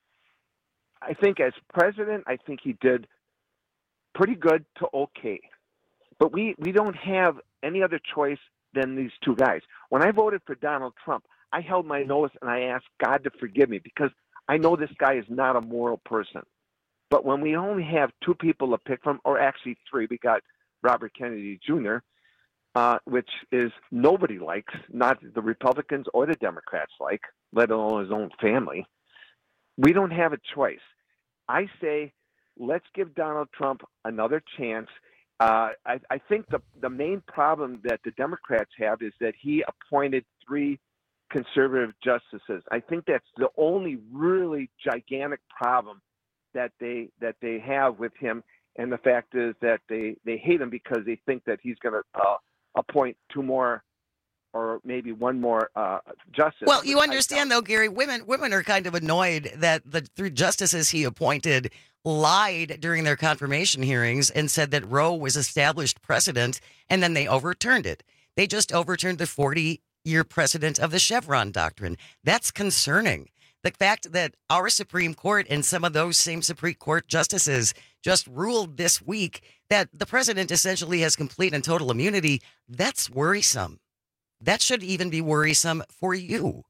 I think as president, I think he did pretty good to okay. But we, we don't have any other choice than these two guys. When I voted for Donald Trump, I held my nose and I asked God to forgive me because I know this guy is not a moral person. But when we only have two people to pick from, or actually three, we got Robert Kennedy Junior, uh, which is nobody likes, not the Republicans or the Democrats like, let alone his own family. We don't have a choice. I say, let's give Donald Trump another chance. Uh, I, I think the, the main problem that the Democrats have is that he appointed three conservative justices. I think that's the only really gigantic problem that they that they have with him, and the fact is that they, they hate him because they think that he's going to uh, appoint two more or maybe one more uh, justice. Well, you understand, though, Gary, women women are kind of annoyed that the three justices he appointed lied during their confirmation hearings and said that Roe was established precedent, and then they overturned it. They just overturned the forty-year precedent of the Chevron doctrine. That's concerning. The fact that our Supreme Court and some of those same Supreme Court justices just ruled this week that the president essentially has complete and total immunity, that's worrisome. That should even be worrisome for you.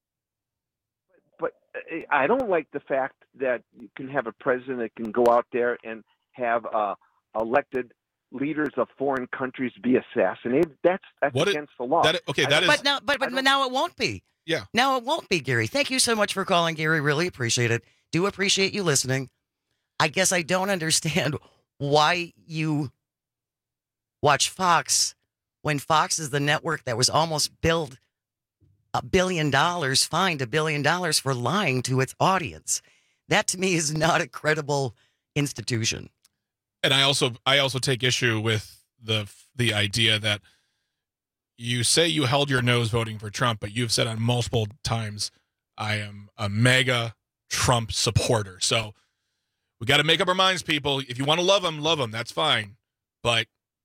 But I don't like the fact that you can have a president that can go out there and have uh, elected leaders of foreign countries be assassinated. That's that's What it- against the law. that- okay, that is- But now, but, but now it won't be. Yeah. Now it won't be, Gary. Thank you so much for calling, Gary. Really appreciate it. Do appreciate you listening. I guess I don't understand why you watch Fox when Fox is the network that was almost billed a billion dollars, fined a billion dollars for lying to its audience. That to me is not a credible institution. And I also I also take issue with the the idea that you say you held your nose voting for Trump, but you've said on multiple times, I am a mega Trump supporter. So we got to make up our minds, people. If you want to love him, love him. That's fine. But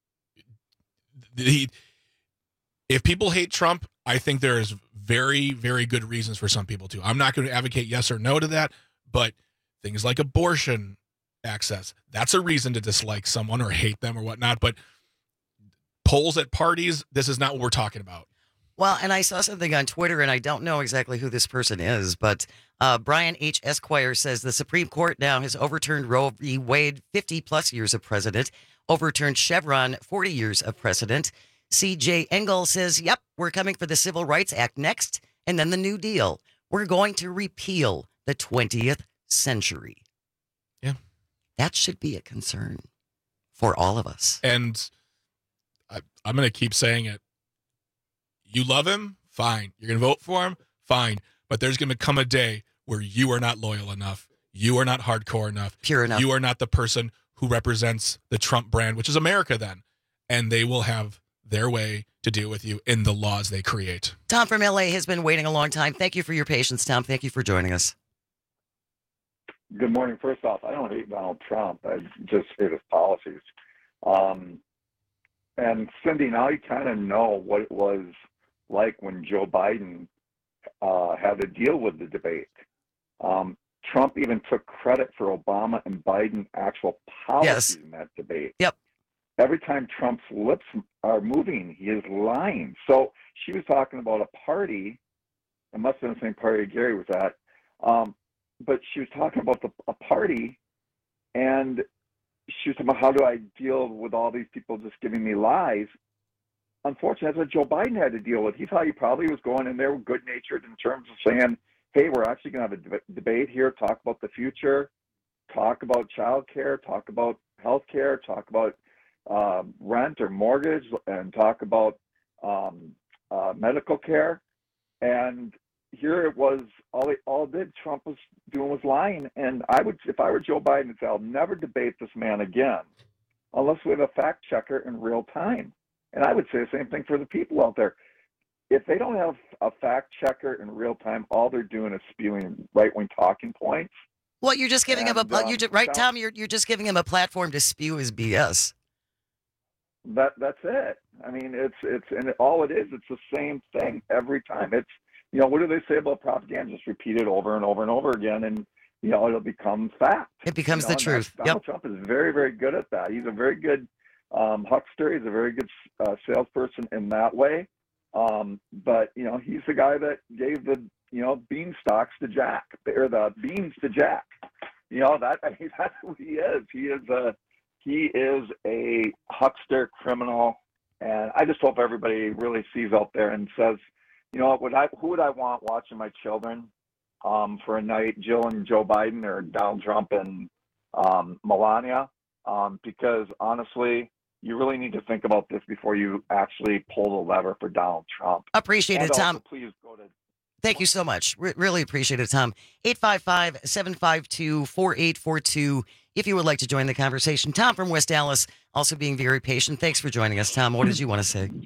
the if people hate Trump, I think there's very, very good reasons for some people to. I'm not going to advocate yes or no to that, but things like abortion access, that's a reason to dislike someone or hate them or whatnot. But polls at parties, this is not what we're talking about. Well, and I saw something on Twitter, and I don't know exactly who this person is, but uh, Brian H. Esquire says the Supreme Court now has overturned Roe v. Wade, fifty plus years of precedent, overturned Chevron, forty years of precedent. C J. Engel says, yep, we're coming for the Civil Rights Act next, and then the New Deal. We're going to repeal the twentieth century. Yeah. That should be a concern for all of us. And I, I'm going to keep saying it. You love him? Fine. You're going to vote for him? Fine. But there's going to come a day where you are not loyal enough. You are not hardcore enough. Pure enough. You are not the person who represents the Trump brand, which is America then. And they will have their way to deal with you in the laws they create. Tom from L A has been waiting a long time. Thank you for your patience, Tom. Thank you for joining us. Good morning. First off, I don't hate Donald Trump. I just hate his policies. Um, and Cindy, now you kind of know what it was like when Joe Biden uh, had to deal with the debate. Um, Trump even took credit for Obama and Biden's actual policies Yes. in that debate. Yep. Every time Trump's lips are moving, he is lying. So she was talking about a party. It must have been the same party Gary was at. Um, but she was talking about the, a party, and she was talking about, how do I deal with all these people just giving me lies? Unfortunately, that's what Joe Biden had to deal with. He thought he probably was going in there good-natured in terms of saying, hey, we're actually going to have a deb- debate here, talk about the future, talk about child care, talk about health care, talk about uh, rent or mortgage, and talk about um, uh, medical care. And here it was, all it all did, Trump was doing was lying. And I would, if I were Joe Biden, I'd say, I'll never debate this man again unless we have a fact checker in real time. And I would say the same thing for the people out there. If they don't have a fact checker in real time, all they're doing is spewing right-wing talking points. Well, you're just giving And, him a um, you just, right, Tom- Tom. You're you're just giving him a platform to spew his B S. That that's it. I mean, it's it's and all it is. It's the same thing every time. It's, you know, what do they say about propaganda? Just repeat it over and over and over again, and you know it'll become fact. It becomes You know, the and that's- truth. Donald Yep. Trump is very very good at that. He's a very good um, huckster. He's a very good uh, salesperson in that way. Um, but you know, he's the guy that gave the you know beanstalks to Jack, or the beans to Jack. You know that I mean, that's who he is. He is a he is a huckster, criminal, and I just hope everybody really sees out there and says, you know, what would I who would I want watching my children um, for a night? Jill and Joe Biden, or Donald Trump and um, Melania? Um, because honestly, you really need to think about this before you actually pull the lever for Donald Trump. Appreciate And it, also, Tom. Please go to. Thank you so much. Re- really appreciate it, Tom. eight five five, seven five two, four eight four two if you would like to join the conversation. Tom from West Dallas, also being very patient. Thanks for joining us, Tom. What did you want to say?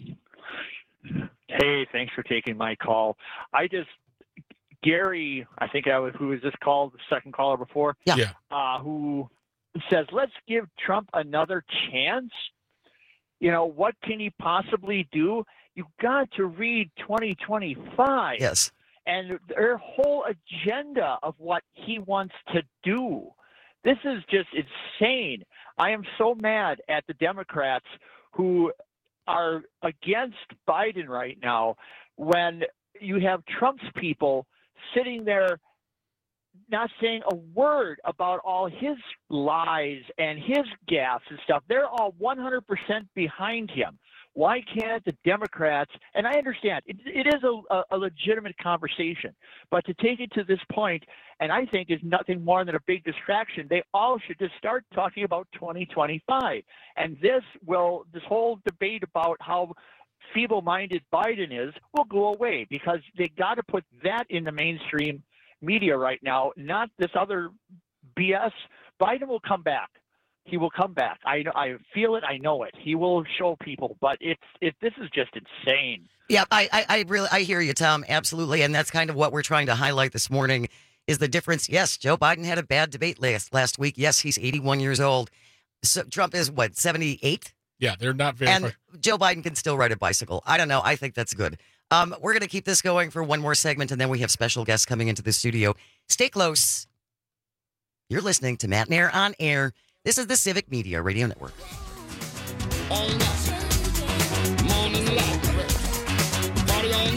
Hey, thanks for taking my call. I just, Gary, I think I was, who was this called, the second caller before? Yeah. Yeah. Uh, who says, let's give Trump another chance. You know, what can he possibly do? You've got to read twenty twenty-five. Yes. And their whole agenda of what he wants to do. This is just insane. I am so mad at the Democrats who are against Biden right now when you have Trump's people sitting there not saying a word about all his lies and his gaffes and stuff. They're all one hundred percent behind him. Why can't the Democrats, and I understand, it, it is a, a legitimate conversation, but to take it to this point, and I think is nothing more than a big distraction, they all should just start talking about twenty twenty-five. And this will, this whole debate about how feeble-minded Biden is will go away, because they got to put that in the mainstream media right now, not this other B S. Biden will come back. He will come back. I I feel it. I know it. He will show people. But it's it. This is just insane. Yeah, I, I, I really, I hear you, Tom. Absolutely, and that's kind of what we're trying to highlight this morning is the difference. Yes, Joe Biden had a bad debate last last week. Yes, he's eighty-one years old. So Trump is what, seventy-eight? Yeah, they're not very. And far. Joe Biden can still ride a bicycle. I don't know. I think that's good. Um, we're going to keep this going for one more segment, and then we have special guests coming into the studio. Stay close. You're listening to Matt Nair on Air. This is the Civic Media Radio Network. All night, morning light, party all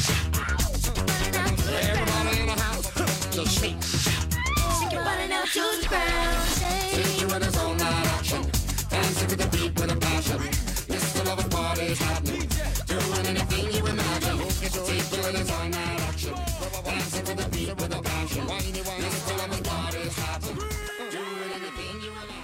Everybody in the house, just shake. Shake your body now to the ground. Take you with his own night action. Dancing to the beat with a passion. Mister Lover party's happening. Doing anything you imagine. Take you with his own night action. Dancing to the beat with a passion. Mister Lover party's happening. Doing anything you imagine.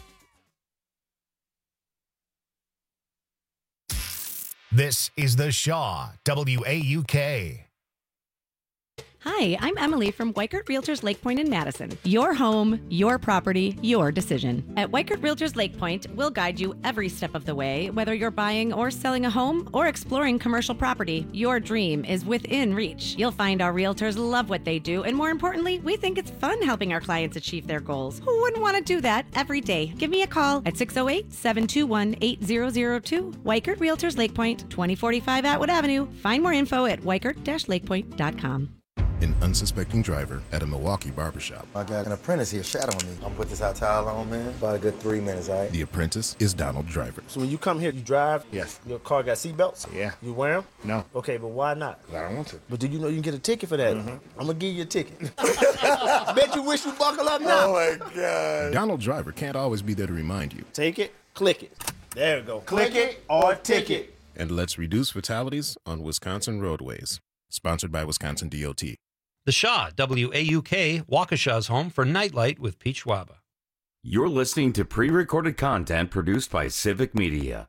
This is the Shaw, W A U K. Hi, I'm Emily from Weichert Realtors Lake Point in Madison. Your home, your property, your decision. At Weichert Realtors Lake Point, we'll guide you every step of the way, whether you're buying or selling a home or exploring commercial property. Your dream is within reach. You'll find our realtors love what they do, and more importantly, we think it's fun helping our clients achieve their goals. Who wouldn't want to do that every day? Give me a call at six oh eight, seven two one, eight zero zero two. Weichert Realtors Lake Point, twenty forty-five Atwood Avenue. Find more info at weichert dash lakepoint dot com. An unsuspecting driver at a Milwaukee barbershop. I got an apprentice here shadowing me. I'm gonna put this hot towel on, man. About a good three minutes, all right? The apprentice is Donald Driver. So when you come here, you drive? Yes. Your car got seatbelts? Yeah. You wear them? No. Okay, but why not? I don't want to. But do you know you can get a ticket for that? Mm-hmm. I'm gonna give you a ticket. Bet you wish you buckle up now. Oh my God. Donald Driver can't always be there to remind you. Take it, click it. There we go. Click it or ticket. And let's reduce fatalities on Wisconsin roadways. Sponsored by Wisconsin D O T. The Shaw, W A U K, Waukesha's home for Nightlight with Pete Schwaba. You're listening to pre-recorded content produced by Civic Media.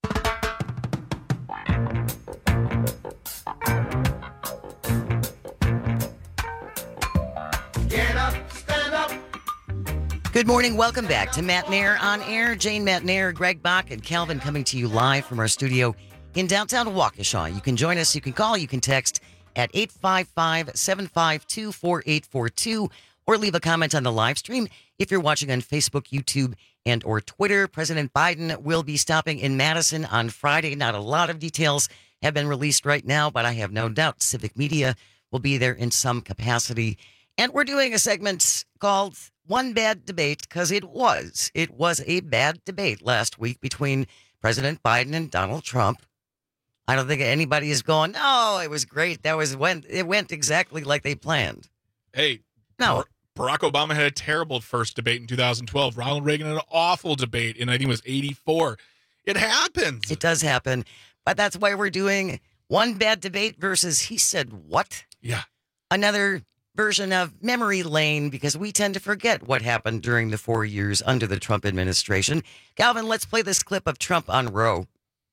Get up, stand up. Good morning. Welcome back to Matt Nair on Air. Jane Matt Nair, Greg Bach, and Calvin coming to you live from our studio in downtown Waukesha. You can join us. You can call. You can text at eight five five, seven five two, four eight four two or leave a comment on the live stream if you're watching on Facebook, YouTube, and or Twitter. President Biden will be stopping in Madison on Friday. Not a lot of details have been released right now, but I have no doubt Civic Media will be there in some capacity. And we're doing a segment called One Bad Debate because it was. It was a bad debate last week between President Biden and Donald Trump. I don't think anybody is going, oh, it was great. That was when it went exactly like they planned. Hey, no. Barack Obama had a terrible first debate in two thousand twelve. Ronald Reagan had an awful debate in, I think it was eighty-four. It happens. It does happen. But that's why we're doing One Bad Debate versus He Said What? Yeah. Another version of memory lane because we tend to forget what happened during the four years under the Trump administration. Calvin, let's play this clip of Trump on Roe.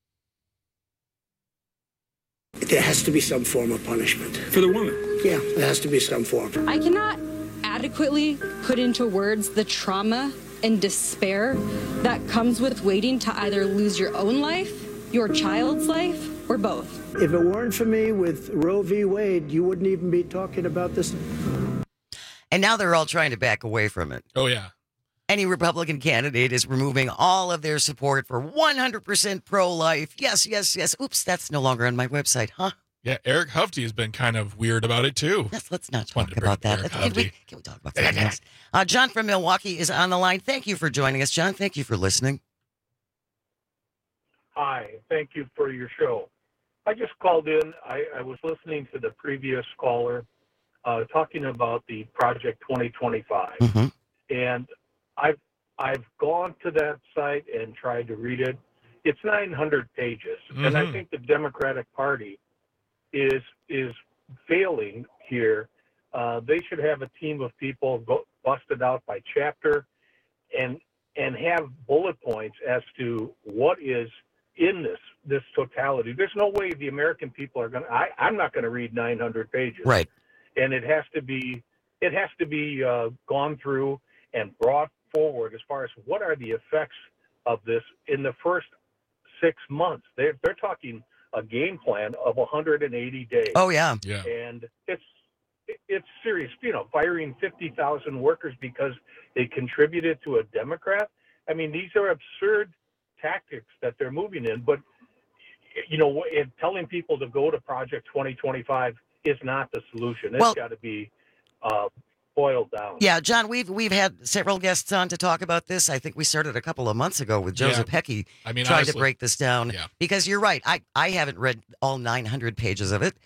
There has to be some form of punishment. For the woman? Yeah, there has to be some form. I cannot adequately put into words the trauma and despair that comes with waiting to either lose your own life, your child's life, or both. If it weren't for me with Roe v. Wade, you wouldn't even be talking about this. And now they're all trying to back away from it. Oh, yeah. Any Republican candidate is removing all of their support for one hundred percent pro-life. Yes, yes, yes. Oops, that's no longer on my website, huh? Yeah, Eric Hovde has been kind of weird about it, too. Yes, let's not talk about that. Eric Can we, can we talk about that next? Uh, John from Milwaukee is on the line. Thank you for joining us, John. Thank you for listening. Hi, thank you for your show. I just called in. I, I was listening to the previous caller uh, talking about the Project twenty twenty-five. Mm-hmm. And I've I've gone to that site and tried to read it. It's nine hundred pages, mm-hmm. and I think the Democratic Party is is failing here. Uh, they should have a team of people go, busted out by chapter, and and have bullet points as to what is in this this totality. There's no way the American people are going to. I'm not going to read nine hundred pages, right? And it has to be it has to be uh, gone through and brought forward as far as what are the effects of this in the first six months. They're, they're talking a game plan of one hundred eighty days. Oh, yeah. Yeah. And it's it's serious. You know, firing fifty thousand workers because they contributed to a Democrat. I mean, these are absurd tactics that they're moving in. But, you know, and telling people to go to Project twenty twenty-five is not the solution. It's Well, got to be uh, boiled down. Yeah, John, we've we've had several guests on to talk about this. I think we started a couple of months ago with Joseph Yeah. Heckey I mean, trying honestly, to break this down. yeah. Because you're right. I, I haven't read all nine hundred pages of it.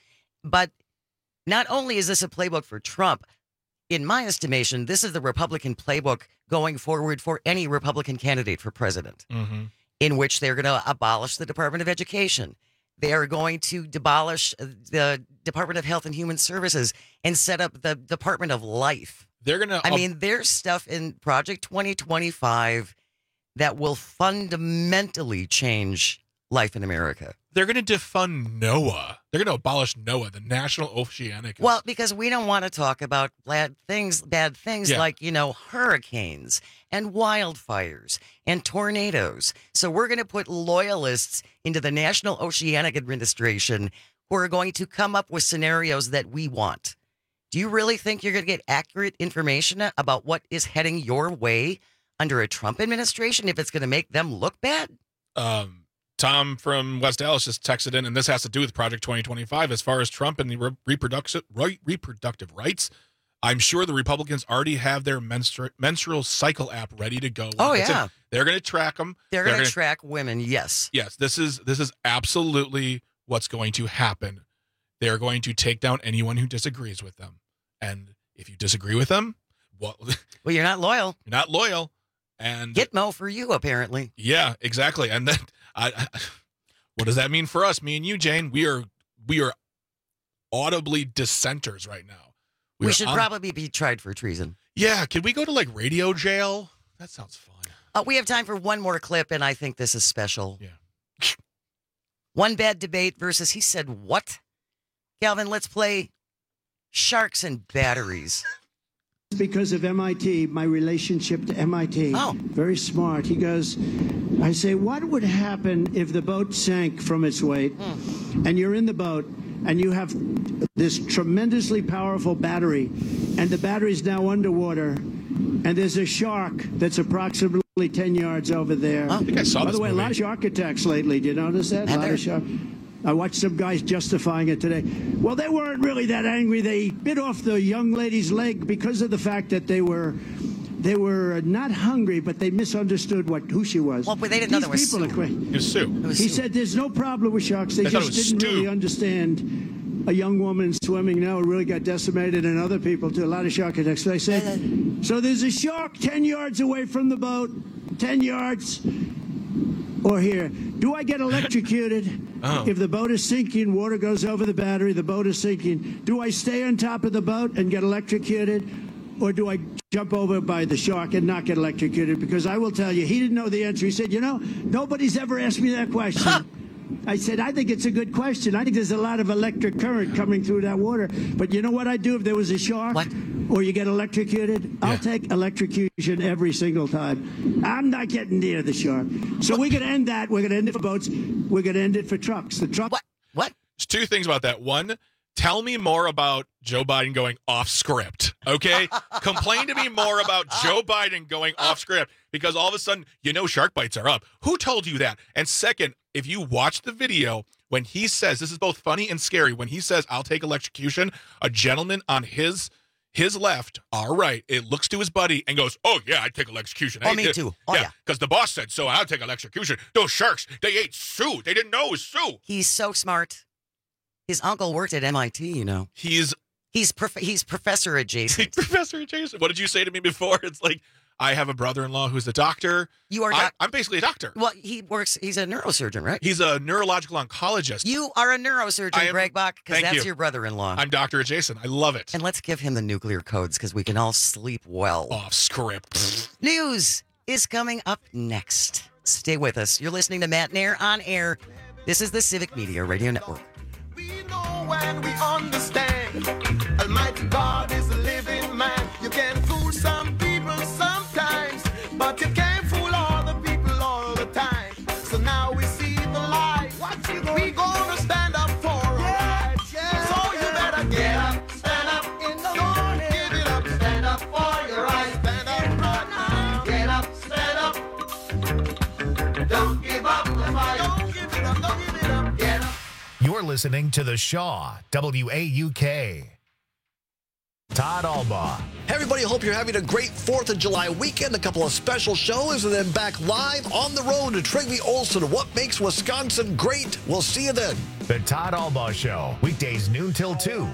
but not only is this a playbook for Trump, in my estimation, this is the Republican playbook going forward for any Republican candidate for president, Mm-hmm. in which they're going to abolish the Department of Education. They are going to demolish the Department of Health and Human Services and set up the Department of Life. They're going to. I mean, there's stuff in Project twenty twenty-five that will fundamentally change life in America. They're going to defund NOAA. They're going to abolish NOAA, the National Oceanic. Well, because we don't want to talk about bad things, bad things Yeah. like, you know, hurricanes and wildfires and tornadoes. So we're going to put loyalists into the National Oceanic Administration who are going to come up with scenarios that we want. Do you really think you're going to get accurate information about what is heading your way under a Trump administration if it's going to make them look bad? Um, Tom from West Dallas just texted in, and this has to do with Project twenty twenty-five. As far as Trump and the re- reproductive right, reproductive rights, I'm sure the Republicans already have their menstru- menstrual cycle app ready to go. Oh, It's in. yeah. They're going to track them. They're, going to track women, yes. Yes, this is this is absolutely what's going to happen. They're going to take down anyone who disagrees with them, and if you disagree with them, well, well, you're not loyal. You're not loyal, and Gitmo for you, apparently. Yeah, exactly. And then, I, I, what does that mean for us? Me and you, Jane, we are we are audibly dissenters right now. We, are should on- probably be tried for treason. Yeah, can we go to like radio jail? That sounds fun. Uh, we have time for one more clip, and I think this is special. Yeah. One bad debate versus he said what? Calvin, let's play Sharks and Batteries. Because of M I T, my relationship to M I T. Oh. Very smart. He goes, I say, what would happen if the boat sank from its weight and you're in the boat and you have this tremendously powerful battery and the battery's now underwater and there's a shark that's approximately ten yards over there. I think I saw By this the way, a movie. lot of shark attacks lately. Did you notice that? A lot of shark. I watched some guys justifying it today. Well, they weren't really that angry. They bit off the young lady's leg because of the fact that they were they were not hungry, but they misunderstood what who she was. Well, but they didn't know These that was people Sue. are crazy. It was Sue. It was He Sue. said there's no problem with sharks. They I thought it just was didn't Stu. really understand a young woman swimming now really got decimated, and other people too. A lot of shark attacks. So I said, so there's a shark ten yards away from the boat, ten yards. Or here, do I get electrocuted Oh. if the boat is sinking, water goes over the battery, the boat is sinking? Do I stay on top of the boat and get electrocuted? Or do I jump over by the shark and not get electrocuted? Because I will tell you, he didn't know the answer. He said, you know, nobody's ever asked me that question. I said, I think it's a good question. I think there's a lot of electric current coming through that water. But you know what I'd do if there was a shark? What? Or you get electrocuted? I'll take electrocution every single time. I'm not getting near the shark. So we're going to end that. We're going to end it for boats. We're going to end it for trucks. The truck. What? What? There's two things about that. One, tell me more about Joe Biden going off script, okay? Complain to me more about Joe Biden going off script because all of a sudden, you know, shark bites are up. Who told you that? And second, if you watch the video, when he says, this is both funny and scary, when he says, I'll take electrocution, a gentleman on his his left, our right, it looks to his buddy and goes, oh, yeah, I'd take electrocution. Oh, Hey, me uh, too. Oh, yeah. Because the boss said so, I'll take electrocution. Those sharks, they ate Sue. They didn't know it was Sue. He's so smart. His uncle worked at M I T, you know. He's He's prof- he's professor adjacent. Professor adjacent. What did you say to me before? It's like, I have a brother-in-law who's a doctor. You are I, doc- I'm basically a doctor. Well, he works, he's a neurosurgeon, right? He's a neurological oncologist. You are a neurosurgeon, I am- Greg Bach, because thank that's you. your brother-in-law. I'm Doctor Adjacent. I love it. And let's give him the nuclear codes because we can all sleep well. Off script. News is coming up next. Stay with us. You're listening to Matt Nair on air. This is the Civic Media Radio Network. When we understand Almighty God is a living man. You can fool some people sometimes, but you can't fool all the people all the time. So now we see the light. We gonna stand up for our rights. So you better get up, stand up in the morning. Give it up, stand up for your rights. Stand up right now. Get up, stand up. Don't give up the fight. Don't give it up, don't give it up. Get up. You're listening to The Shaw, W A U K. Todd Albaugh. Hey everybody, hope you're having a great fourth of July weekend. A couple of special shows and then back live on the road to Trygve Olsen. What makes Wisconsin great? We'll see you then. The Todd Albaugh Show, weekdays noon till two.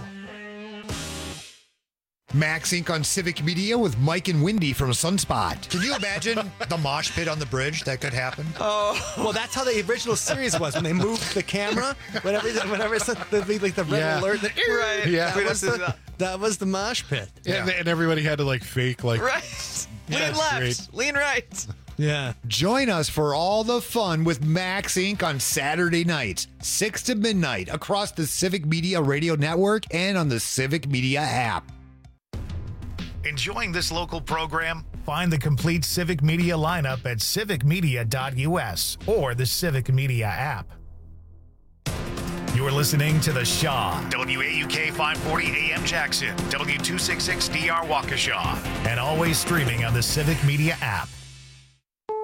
Max Incorporated on Civic Media with Mike and Wendy from Sunspot. Can you imagine the mosh pit on the bridge? That could happen. Oh, well, that's how the original series was when they moved the camera. Whenever, whenever it's the, the, like the red Yeah. alert, the, Right. Yeah. That was the, that was the mosh pit. Yeah. And, and everybody had to like fake like. Right. Lean That's left, great. lean right. Yeah. Join us for all the fun with Max Incorporated on Saturday nights, six to midnight, across the Civic Media Radio Network and on the Civic Media app. Enjoying this local program? Find the complete Civic Media lineup at civic media dot U S or the Civic Media app. You're listening to The Shaw, W A U K five forty A M Jackson, W two sixty-six D R Waukesha, and always streaming on the Civic Media app.